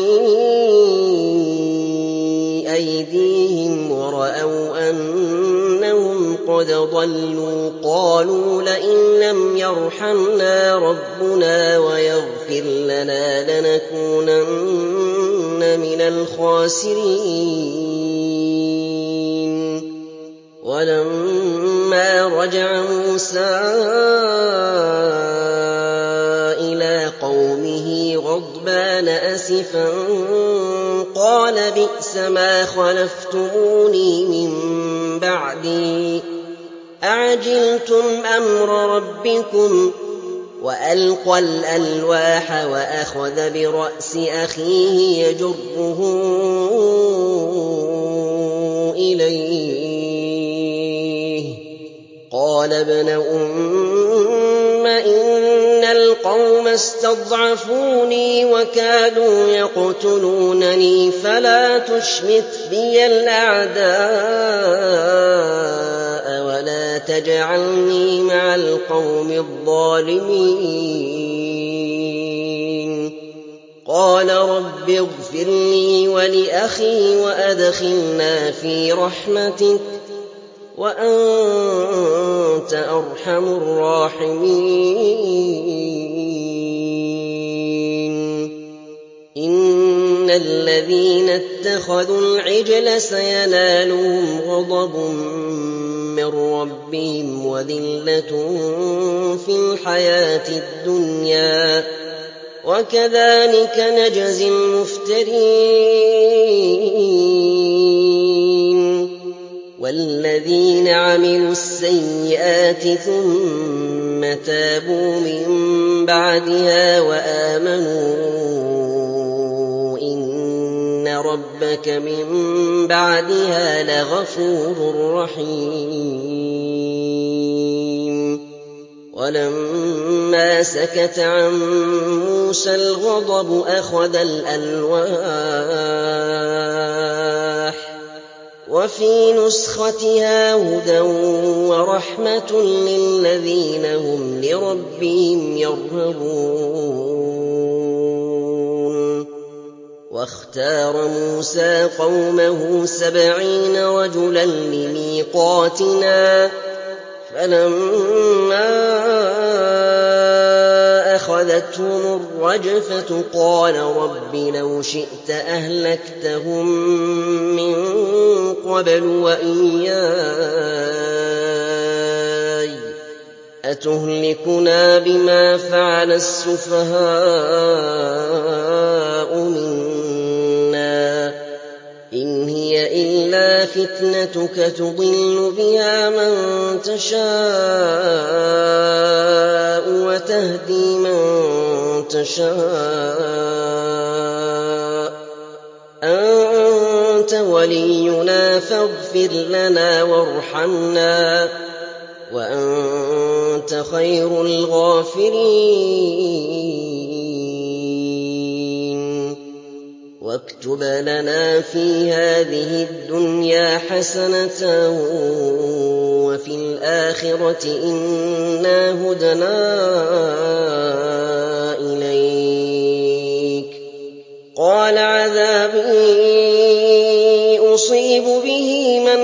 أَيْدِيهِمْ وَرَأَوْا أَنَّهُمْ قَدْ ضَلُّوا قَالُوا لَئِن لَّمْ يَرْحَمْنَا رَبُّنَا وَيَغْفِرْ لَنَا لَنَكُونَنَّ مِنَ الْخَاسِرِينَ وَلَمَّا رَجَعَ مُوسَىٰ إِلَىٰ قَوْمِهِ غَضْبَانَ أَسِفًا قَالَ بِئْسَمَا خَلَفْتُمُونِي مِن بَعْدِي أَعَجِلْتُمْ أَمْرَ رَبِّكُمْ وَأَلْقَى الْأَلْوَاحَ وَأَخَذَ بِرَأْسِ أَخِيهِ يَجُرُّهُ إِلَيْهِ قَالَ ابْنَ أُمَّ إِنَّ الْقَوْمَ اسْتَضْعَفُونِي وَكَادُوا يَقْتُلُونَنِي فَلَا تُشْمِتْ بِيَ الْأَعْدَاءَ وَلَا تَجْعَلْنِي مَعَ الْقَوْمِ الظَّالِمِينَ قَالَ رَبِّ اغْفِرْ لِي وَلِأَخِي وَأَدْخِلْنَا فِي رَحْمَتِكَ وَأَنتَ أَرْحَمُ الرَّاحِمِينَ إِنَّ الَّذِينَ اتَّخَذُوا الْعِجْلَ سَيَنَالُهُمْ غَضَبٌ مِّن رَّبِّهِمْ وَذِلَّةٌ فِي الْحَيَاةِ الدُّنْيَا ۚ وَكَذَٰلِكَ نَجْزِي الْمُفْتَرِينَ وَالَّذِينَ عَمِلُوا السَّيِّئَاتِ ثُمَّ تَابُوا مِن بَعْدِهَا وَآمَنُوا إِنَّ رَبَّكَ مِن بَعْدِهَا لَغَفُورٌ رَّحِيمٌ وَلَمَّا سَكَتَ عَن مُّوسَى الْغَضَبُ أَخَذَ الْأَلْوَاحَ وَفِي نُسْخَتِهَا هُدًى وَرَحْمَةٌ لِّلَّذِينَ هُمْ لِرَبِّهِمْ يَرْهَبُونَ وَاخْتَارَ مُوسَىٰ قَوْمَهُ 70 رَجُلًا لِّمِيقَاتِنَا فَلَمَّا أَخَذَتْهُمُ الرَّجْفَةُ قَالَ رَبِّ لَوْ شِئْتَ أَهْلَكْتَهُم مِّن قَبْلُ وَإِيَّايَ أَتُهْلِكُنَا بِمَا فَعَلَ السُّفَهَاءُ مِنَّا ۖ إِنْ هِيَ إِلَّا فِتْنَتُكَ تُضِلُّ بِهَا مَن تَشَاءُ وَتَهْدِي مَن تَشَاءُ ۖ أَنتَ وَلِيُّنَا فَاغْفِرْ لَنَا وَارْحَمْنَا ۖ وَأَنتَ خَيْرُ الْغَافِرِينَ وَاكْتُبْ لَنَا فِي هَٰذِهِ الدُّنْيَا حَسَنَةً وَفِي الْآخِرَةِ إِنَّا هُدْنَا إِلَيْكَ ۚ قَالَ عَذَابِي أُصِيبُ بِهِ مَنْ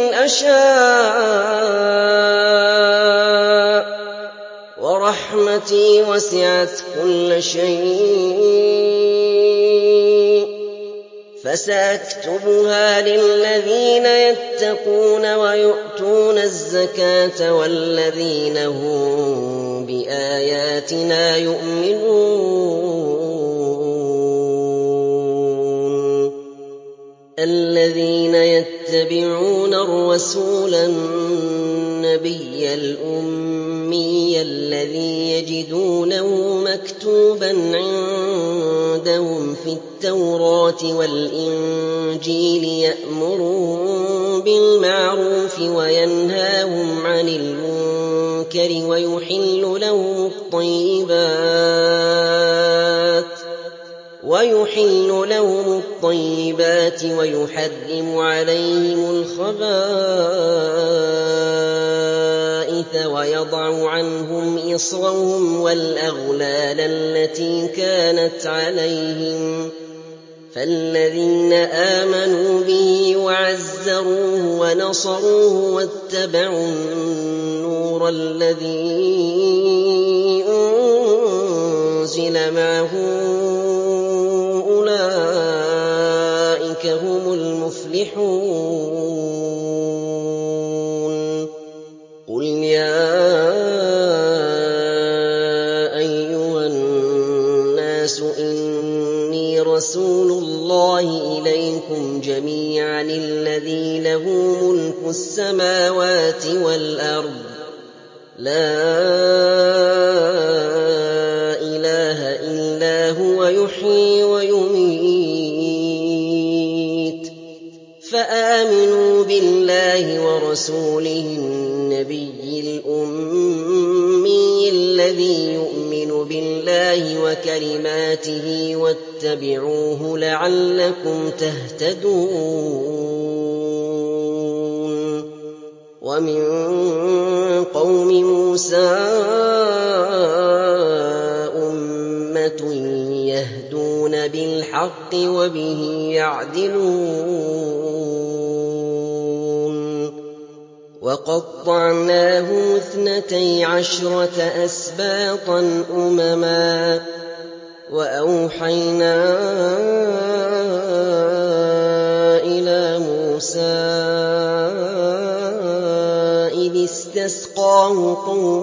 أَشَاءُ وَرَحْمَتِي وَسِعَتْ كُلَّ شَيْءٍ فَسَأَكْتُبُهَا لِلَّذِينَ يَتَّقُونَ وَيُؤْتُونَ الزَّكَاةَ وَالَّذِينَ هُم بِآيَاتِنَا يُؤْمِنُونَ الَّذِينَ يَتَّبِعُونَ الرَّسُولَ النَّبِيَّ الْأُمِّيَّ الَّذِي يَجِدُونَهُ مَكْتُوبًا عِندَهُمْ في التَّوْرَاةِ وَالْإِنجِيلِ يَأْمُرُهُم بِالْمَعْرُوفِ وَيَنْهَاهُمْ عَنِ الْمُنكَرِ وَيُحِلُّ لَهُمُ الطَّيِّبَاتِ وَيُحَرِّمُ عَلَيْهِمُ الْخَبَائِثَ وَيَضَعُ عَنْهُمْ إِصْرَهُمْ وَالْأَغْلَالَ الَّتِي كَانَتْ عَلَيْهِمْ ۚ فَالَّذِينَ آمَنُوا بِهِ وَعَزَّرُوهُ وَنَصَرُوهُ وَاتَّبَعُوا النُّورَ الَّذِي أُنزِلَ مَعَهُ أُولَٰئِكَ هُمُ الْمُفْلِحُونَ قُلْ يَا أَيُّهَا النَّاسُ إِنِّي رَسُولُ اللَّهِ إِلَيْكُمْ جَمِيعًا الَّذِي لَهُ مُلْكُ السَّمَاوَاتِ وَالْأَرْضِ لَا إِلَٰهَ إِلَّا هُوَ يُحْيِي وَيُمِيتُ ۖ فَآمِنُوا بِاللَّهِ وَرَسُولِهِ النَّبِيِّ الْأُمِّيِّ الَّذِي يُؤْمِنُ بِاللَّهِ وَكَلِمَاتِهِ وَاتَّبِعُوهُ لَعَلَّكُمْ تَهْتَدُونَ وَمِن قَوْمِ مُوسَىٰ أُمَّةٌ يَهْدُونَ بِالْحَقِّ وَبِهِ يَعْدِلُونَ وَقَطَّعْنَاهُمُ 12 أسباطا أُمَمًا وَأَوْحَيْنَا إِلَىٰ مُوسَىٰ إِذِ اسْتَسْقَاهُ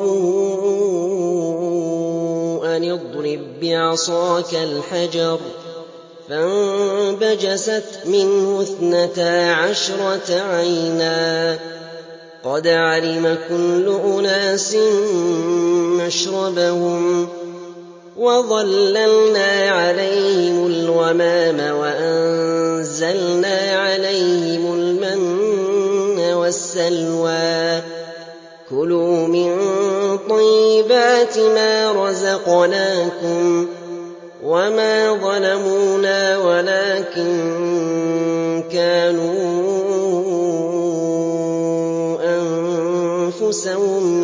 قَوْمُهُ أَنِ اضْرِب بِّعَصَاكَ الْحَجَرَ ۖ فَانبَجَسَتْ مِنْهُ 12 عَيْنًا ۖ قَدْ عَلِمَ كُلُّ أُنَاسٍ مَّشْرَبَهُمْ ۖ وَظَلَّلْنَا عَلَيْهِمُ الْغَمَامَ وَأَنزَلْنَا عَلَيْهِمُ الْمَنَّ وَالسَّلْوَىٰ ۖ كُلُوا مِن طَيِّبَاتِ مَا رَزَقْنَاكُمْ ۚ وَمَا ظَلَمُونَا وَلَٰكِن كَانُوا أَنفُسَهُمْ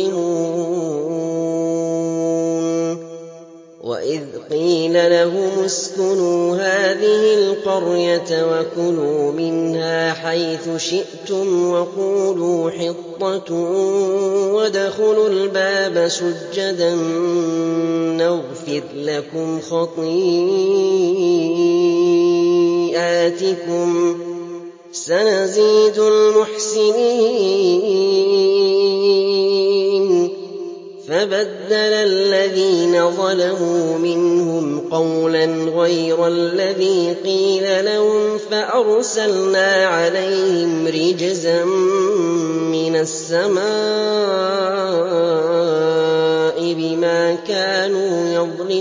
يَظْلِمُونَ وَإِذْ قِيلَ لَهُمُ اسْكُنُوا هَٰذِهِ الْقَرْيَةَ وَكُلُوا مِنْهَا حَيْثُ شِئْتُمْ وَقُولُوا حِطَّةٌ وَادْخُلُوا الْبَابَ سُجَّدًا نَّغْفِرْ لَكُمْ خَطِيئَاتِكُمْ ۚ سَنَزِيدُ الْمُحْسِنِينَ فَبَدَّلَ الَّذِينَ ظَلَمُوا مِنْهُمْ قَوْلًا غَيْرَ الَّذِي قِيلَ لَهُمْ فَأَرْسَلْنَا عَلَيْهِمْ رِجْزًا مِّنَ السَّمَاءِ بِمَا كَانُوا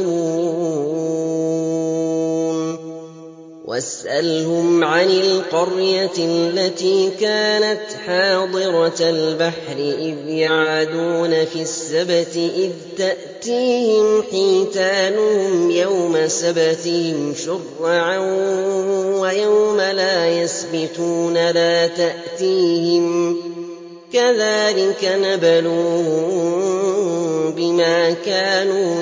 يَظْلِمُونَ وَاسْأَلْهُمْ عَنِ الْقَرْيَةِ الَّتِي كَانَتْ حَاضِرَةَ الْبَحْرِ إِذْ يَعْدُونَ فِي السَّبْتِ إِذْ تَأْتِيهِمْ حِيتَانُهُمْ يَوْمَ سَبْتِهِمْ شُرَّعًا وَيَوْمَ لَا يَسْبِتُونَ لَا تَأْتِيهِمْ ۚ كَذَٰلِكَ نَبْلُوهُم بِمَا كَانُوا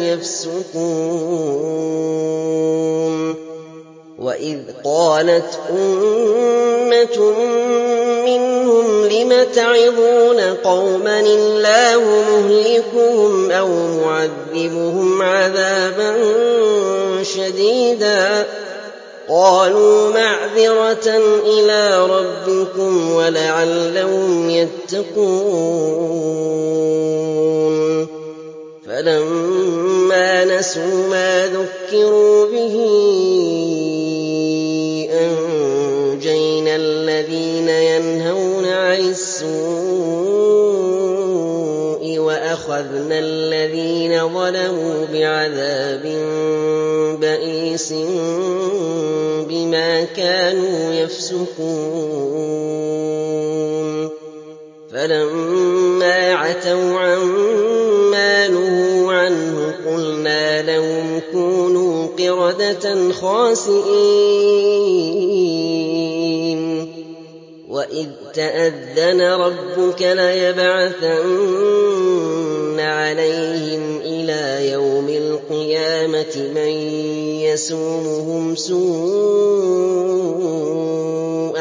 يَفْسُقُونَ وَإِذْ قَالَتْ أُمَّةٌ مِّنْهُمْ لِمَ تَعِظُونَ قَوْمًا اللَّهُ مُهْلِكُهُمْ أَوْ مُعَذِّبُهُمْ عَذَابًا شَدِيدًا قَالُوا مَعْذِرَةً إِلَىٰ رَبِّكُمْ وَلَعَلَّهُمْ يَتَّقُونَ فَلَمَّا نَسُوا مَا ذُكِّرُوا بِهِ أَنجَيْنَا الَّذِينَ يَنْهَوْنَ عَنِ السُّوءِ وَأَخَذْنَا الَّذِينَ ظَلَمُوا بِعَذَابٍ بَئِيسٍ بِمَا كَانُوا يَفْسُقُونَ فَلَمَّا عَتَوْا عَمَّا نُهُوا عَنْهُ قُلْنَا لَهُمْ كُونُوا قِرَدَةً خَاسِئِينَ وَإِذْ تَأَذَّنَ رَبُّكَ لَيَبْعَثَنَّ عَلَيْهِمْ إِلَىٰ يَوْمِ الْقِيَامَةِ مَن يَسُومُهُمْ سُوءَ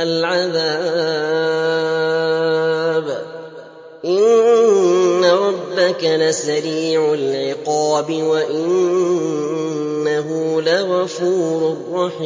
الْعَذَابِ إِنَّ رَبَّكَ لَسَرِيعُ الْعِقَابِ وَإِنَّهُ لَغَفُورٌ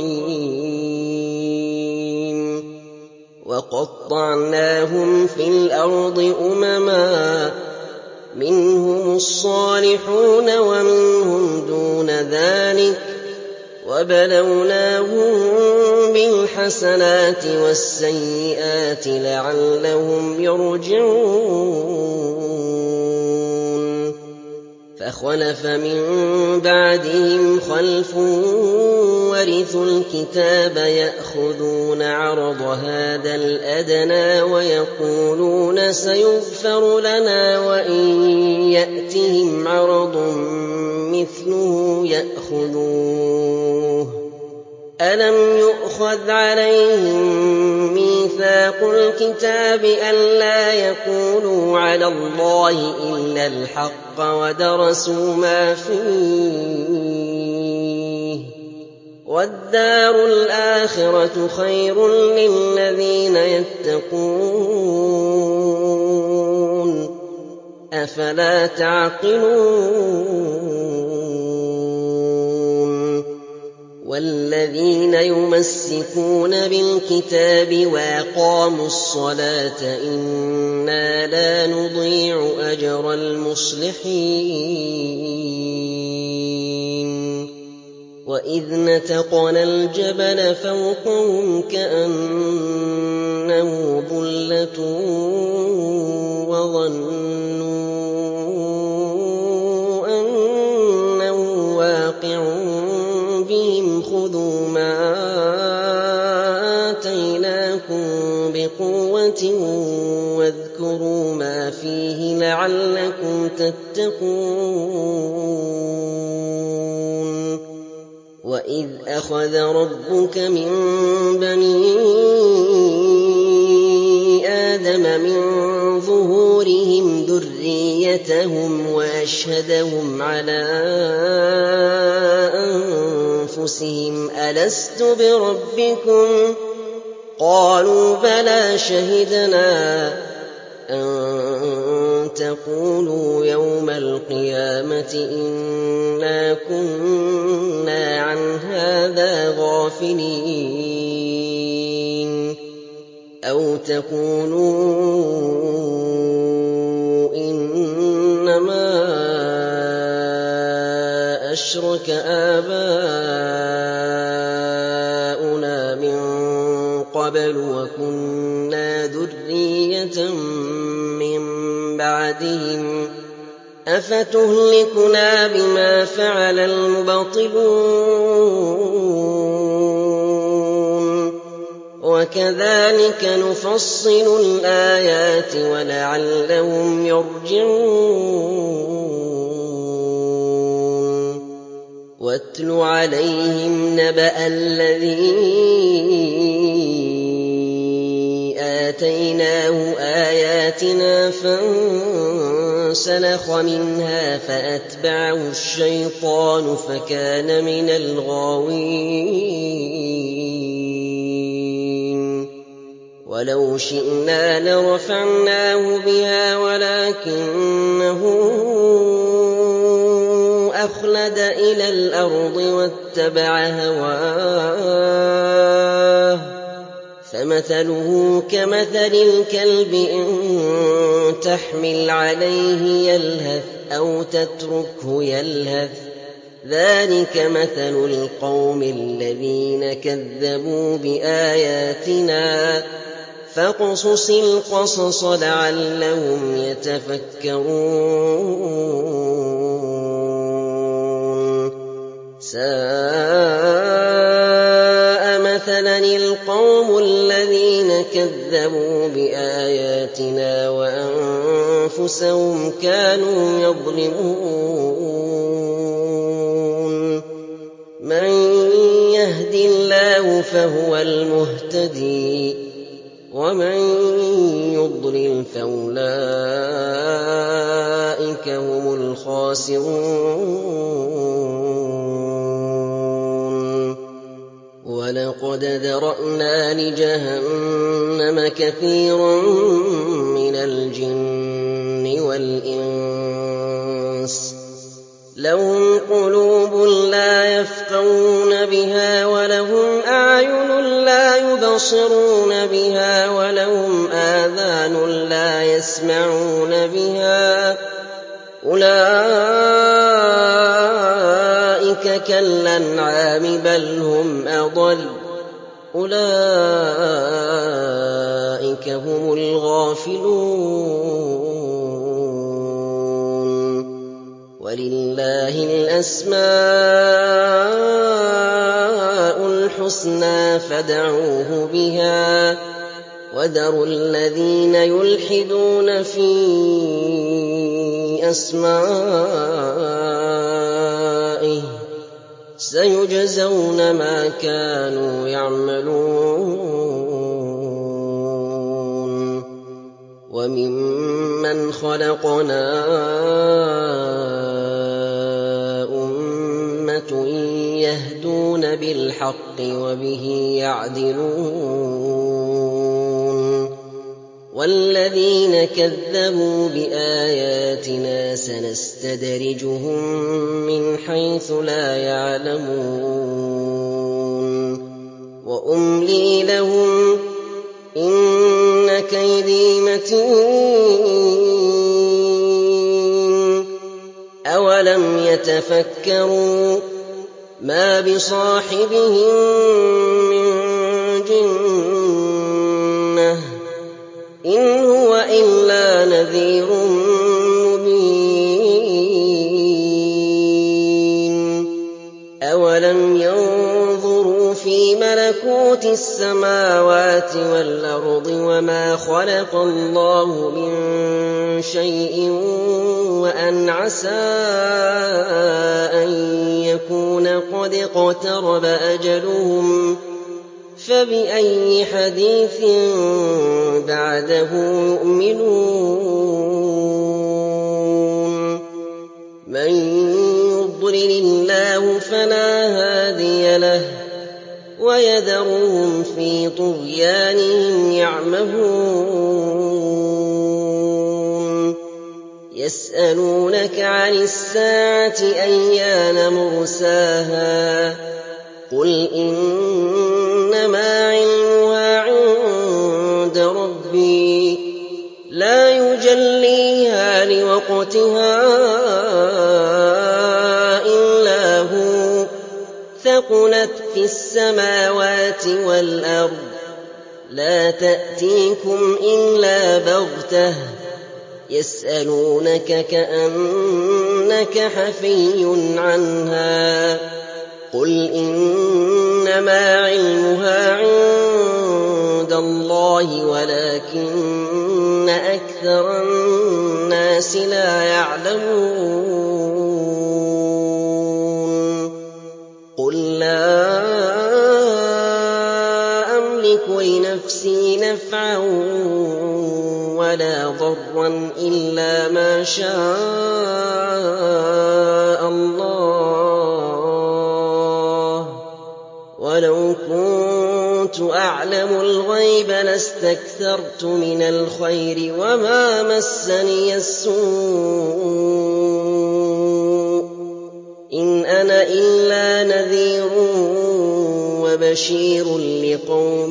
رَّحِيمٌ وَقَطَّعْنَاهُمْ فِي الْأَرْضِ أُمَمًا مِّنْهُمُ الصَّالِحُونَ وَمِنْهُمْ دُونَ ذَٰلِكَ وَبَلَوْنَاهُم بِالْحَسَنَاتِ وَالسَّيِّئَاتِ لَعَلَّهُمْ يَرْجِعُونَ فَخَلَفَ مِن بَعْدِهِمْ خَلْفٌ وَرِثُوا الْكِتَابَ يَأْخُذُونَ عَرَضَ هَٰذَا الْأَدْنَىٰ وَيَقُولُونَ سَيُغْفَرُ لَنَا وَإِن يَأْتِهِمْ عَرَضٌ مِّثْلُهُ يَأْخُذُوهُ ۚ أَلَمْ يُؤْخَذْ عَلَيْهِم مِّيثَاقُ الْكِتَابِ أَلَّا يَقُولُوا عَلَى اللَّهِ إِلَّا الْحَقَّ وَدَرَسُوا مَا فِيهِ ۗ وَالدَّارُ الْآخِرَةُ خَيْرٌ لِّلَّذِينَ يَتَّقُونَ ۗ أَفَلَا تَعْقِلُونَ وَالَّذِينَ يُمَسِّكُونَ بِالْكِتَابِ وَأَقَامُوا الصَّلَاةَ إِنَّا لَا نُضِيعُ أَجْرَ الْمُصْلِحِينَ وَإِذْ نَتَقْنَا الْجَبَلَ فَوْقَهُمْ كَأَنَّهُ ظُلَّةٌ وَظَنُّوا أَنَّهُ وَاقِعٌ بِهِمْ خُذُوا مَا آتَيْنَاكُم بِقُوَّةٍ وَاذْكُرُوا مَا فِيهِ لَعَلَّكُمْ تَتَّقُونَ وَإِذْ أَخَذَ رَبُّكَ مِن بَنِي آدَمَ مِن ظُهُورِهِمْ ذُرِّيَّتَهُمْ وَأَشْهَدَهُمْ عَلَىٰ أَنفُسِهِمْ أَلَسْتُ بِرَبِّكُمْ ۖ قَالُوا بَلَىٰ شَهِدْنَا أَن تَقُولُوا يَوْمَ الْقِيَامَةِ إِنَّا كُنَّا عَنْ هَٰذَا غَافِلِينَ أَوْ تَقُولُوا إِنَّمَا أَشْرَكَ آبَاؤُنَا مِن قَبْلُ وَكُنَّا ذُرِّيَّةً مِّن بَعْدِهِمْ ۖ أَفَتُهْلِكُنَا بِمَا فَعَلَ الْمُبْطِلُونَ وَكَذَٰلِكَ نُفَصِّلُ الْآيَاتِ وَلَعَلَّهُمْ يَرْجِعُونَ وَاتْلُ عَلَيْهِمْ نَبَأَ الَّذِي آتَيْنَاهُ آيَاتِنَا فَانسَلَخَ مِنْهَا فَأَتْبَعَهُ الشَّيْطَانُ فَكَانَ مِنَ الْغَاوِينَ وَلَوْ شِئْنَا لَرَفَعْنَاهُ بِهَا وَلَٰكِنَّهُ أَخْلَدَ إِلَى الْأَرْضِ وَاتَّبَعَ هَوَاهُ فَمَثَلُهُ كَمَثَلِ الْكَلْبِ إِن تَحْمِلْ عَلَيْهِ يَلْهَثْ أَوْ تَتْرُكْهُ يَلْهَث ۚ ذَٰلِكَ مَثَلُ الْقَوْمِ الَّذِينَ كَذَّبُوا بِآيَاتِنَا ۚ فَاقْصُصِ الْقَصَصَ لَعَلَّهُمْ يَتَفَكَّرُونَ سَاءَ مَثَلًا الْقَوْمُ الَّذِينَ كَذَّبُوا بِآيَاتِنَا وَأَنفُسَهُمْ كَانُوا يَظْلِمُونَ مَن يَهْدِ اللَّهُ فَهُوَ الْمُهْتَدِي وَمَن يُضْلِلْ فَأُولَٰئِكَ هُمُ الْخَاسِرُونَ وَلَقَدْ ذَرَأْنَا لِجَهَنَّمَ كَثِيرًا مِّنَ الْجِنِّ وَالْإِنسِ لَهُمْ قُلُوبٌ لَّا يَفْقَهُونَ بِهَا وَلَهُمْ أَعْيُنٌ لَّا يُبْصِرُونَ بِهَا وَلَهُمْ آذَانٌ لَّا يَسْمَعُونَ بِهَا ۚ أُولَٰئِكَ كَالْأَنْعَامِ بَلْ هُمْ أَضَلُّ ۚ أُولَٰئِكَ هُمُ الْغَافِلُونَ وَلِلَّهِ الْأَسْمَاءُ الْحُسْنَىٰ فَادْعُوهُ بِهَا ۖ وَذَرُوا الَّذِينَ يُلْحِدُونَ فِي أَسْمَائِهِ ۚ سَيُجْزَوْنَ مَا كَانُوا يَعْمَلُونَ. وَمِمَّنْ خَلَقْنَا أُمَّةٌ يَهْدُونَ بِالْحَقِّ وَبِهِ يَعْدِلُونَ. وَالَّذِينَ كَذَّبُوا بِآيَاتِنَا سَنَسْتَدْرِجُهُم مِّنْ حَيْثُ لَا يَعْلَمُونَ. وَأُمْلِي لَهُمْ ۚ إِنَّ كَيْدِي مَتِينٌ. أَوَلَمْ يَتَفَكَّرُوا مَا بِصَاحِبِهِم مِّن جِنَّةٍ ۚ إِنْ هُوَ إِلَّا نَذِيرٌ مُّبِينٌ. أَوَلَمْ يَنظُرُوا فِي مَلَكُوتِ السَّمَاوَاتِ وَالْأَرْضِ وَمَا خَلَقَ اللَّهُ مِن شَيْءٍ وَأَنْ عَسَىٰ أَن يَكُونَ قَدِ اقْتَرَبَ أَجَلُهُمْ ۖ فَبِأَيِّ حَدِيثٍ بَعْدَهُ يُؤْمِنُونَ. مَن يُضْلِلِ اللَّهُ فَلَا هَادِيَ لَهُ ۚ وَيَذَرُهُمْ فِي طُغْيَانِهِمْ يَعْمَهُونَ. يَسْأَلُونَكَ عَنِ السَّاعَةِ أَيَّانَ مُرْسَاهَا ۖ قُلْ إِنَّمَا عِلْمُهَا عِندَ رَبِّي ۖ لَا يُجَلِّيهَا لِوَقْتِهَا إِلَّا هُوَ ۚ ثَقُلَتْ فِي السَّمَاوَاتِ وَالْأَرْضِ ۚ لَا تَأْتِيكُمْ إِلَّا بَغْتَةً. يَسْأَلُونَكَ كَأَنَّكَ حَفِيٌّ عَنْهَا ۖ قُلْ إِنَّمَا عِلْمُهَا عِندَ اللَّهِ وَلَٰكِنَّ أَكْثَرَ النَّاسِ لَا يَعْلَمُونَ. قُل لَّا أَمْلِكُ لِنَفْسِي نَفْعًا وَلَا ضَرًّا إِلَّا مَا شَاءَ اللَّهُ ۚ وَلَوْ كُنتُ أَعْلَمُ الْغَيْبَ لَاسْتَكْثَرْتُ مِنَ الْخَيْرِ وَمَا مَسَّنِيَ السُّوءُ ۚ إِنْ أَنَا إِلَّا نَذِيرٌ وَبَشِيرٌ لِّقَوْمٍ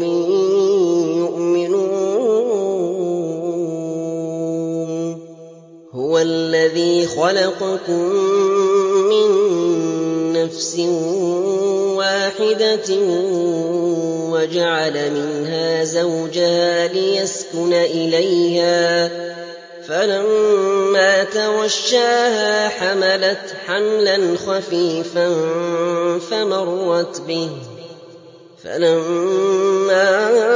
يُؤْمِنُونَ. هُوَ الَّذِي خَلَقَكُم مِّن نَّفْسٍ وَاحِدَةٍ وَجَعَلَ مِنْهَا زَوْجَهَا لِيَسْكُنَ إِلَيْهَا ۖ فَلَمَّا تَغَشَّاهَا حَمَلَتْ حَمْلًا خَفِيفًا فَمَرَّتْ بِهِ ۖ فَلَمَّا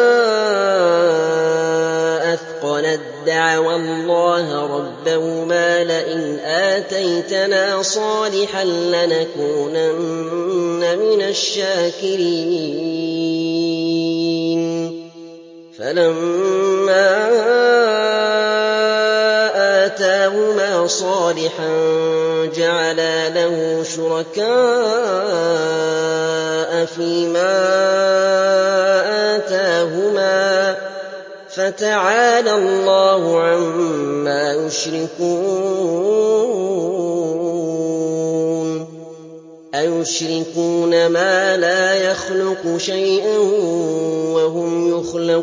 أَثْقَلَت دَّعَوَا اللَّهَ رَبَّهُمَا لَئِنْ آتَيْتَنَا صَالِحًا لَّنَكُونَنَّ مِنَ الشَّاكِرِينَ. فَلَمَّا آتَاهُمَا صَالِحًا جَعَلَا لَهُ شُرَكَاءَ فِيمَا آتَاهُمَا ۚ فَتَعَالَى اللَّهُ عَمَّا يُشْرِكُونَ. أَيُشْرِكُونَ مَا لَا يَخْلُقُ شَيْئًا وَهُمْ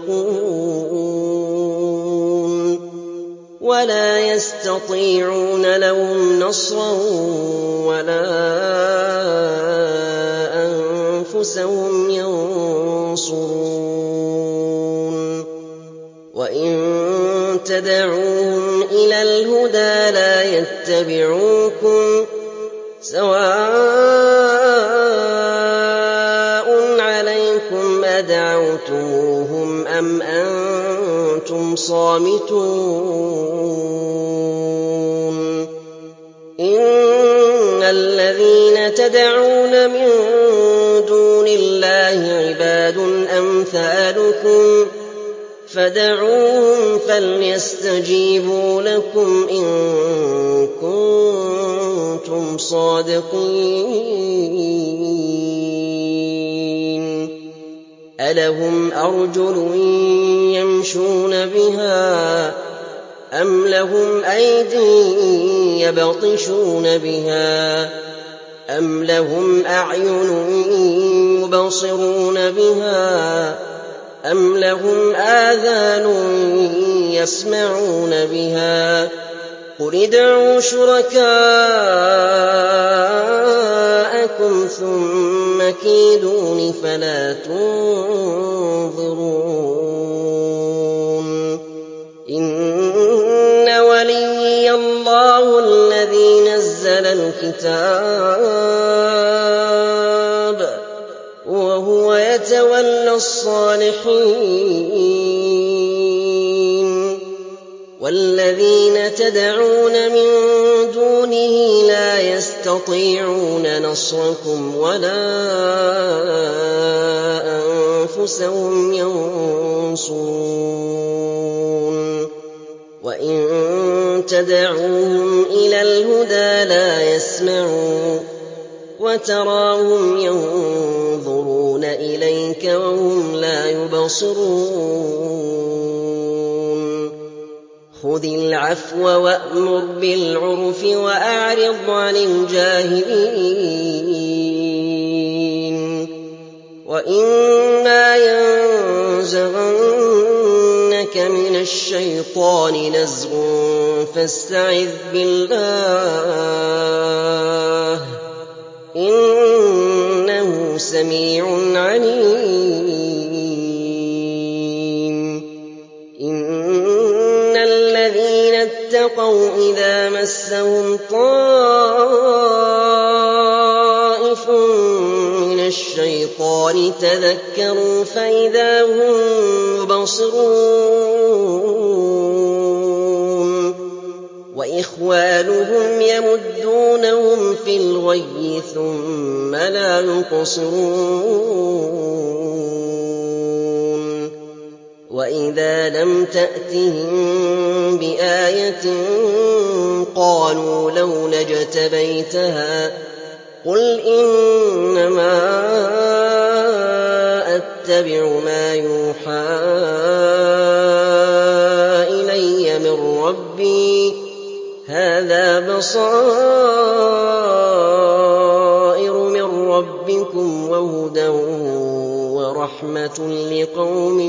يُخْلَقُونَ. وَلَا يَسْتَطِيعُونَ لَهُمْ نَصْرًا وَلَا أَنفُسَهُمْ يَنصُرُونَ. وَإِن تَدْعُوهُمْ إلى الهدى لا يتبعوكم سواء عليكم أدعوتموهم أم أنتم صامتون إن الذين تدعون من دون الله عباد أمثالكم فدعوهم فليستجيبوا لكم إن كنتم صادقين ألهم أرجل يمشون بها أم لهم أيد يبطشون بها أم لهم أعين يبصرون بها أم لهم آذان يسمعون بها قل ادعوا شركاءكم ثم كيدون فلا تنظرون إن وليي الله الذي نزل الكتاب وهو يتولى الصالحين والذين تدعون من دونه لا يستطيعون نصركم ولا أنفسهم ينصرون وإن تدعوهم إلى الهدى لا يسمعوا وتراهم ينظرون إليك وهم لا يبصرون خذ العفو وأمر بالعرف وأعرض عن الجاهلين وإما ينزغنك من الشيطان نزغ فاستعذ بالله إنه سميع عليم إن الذين اتقوا إذا مسهم طائف من الشيطان تذكروا فإذا هم مبصرون وإخوانهم يمدونهم في الغي ثم لا يقصرون وإذا لم تأتهم بآية قالوا لولا اجتبيتها قل إنما أتبع ما يوحى إلي من ربي هذا بصائر من ربكم وهدى ورحمة لقوم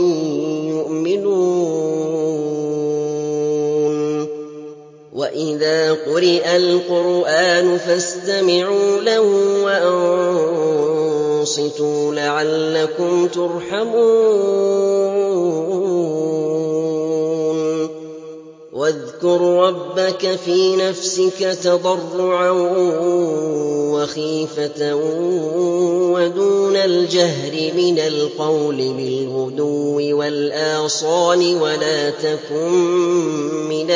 يؤمنون وإذا قرئ القرآن فاستمعوا له وأنصتوا لعلكم ترحمون واذكر ربك في نفسك تضرعا وخيفة ودون الجهر من القول بالغدو والآصال ولا تكن من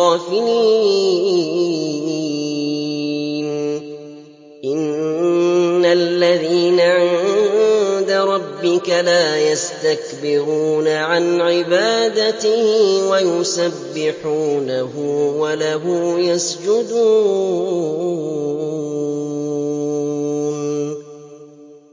الغافلين إن الذين عند ربك لا يستكبرون عن عبادته ويسبحونه وله يسجدون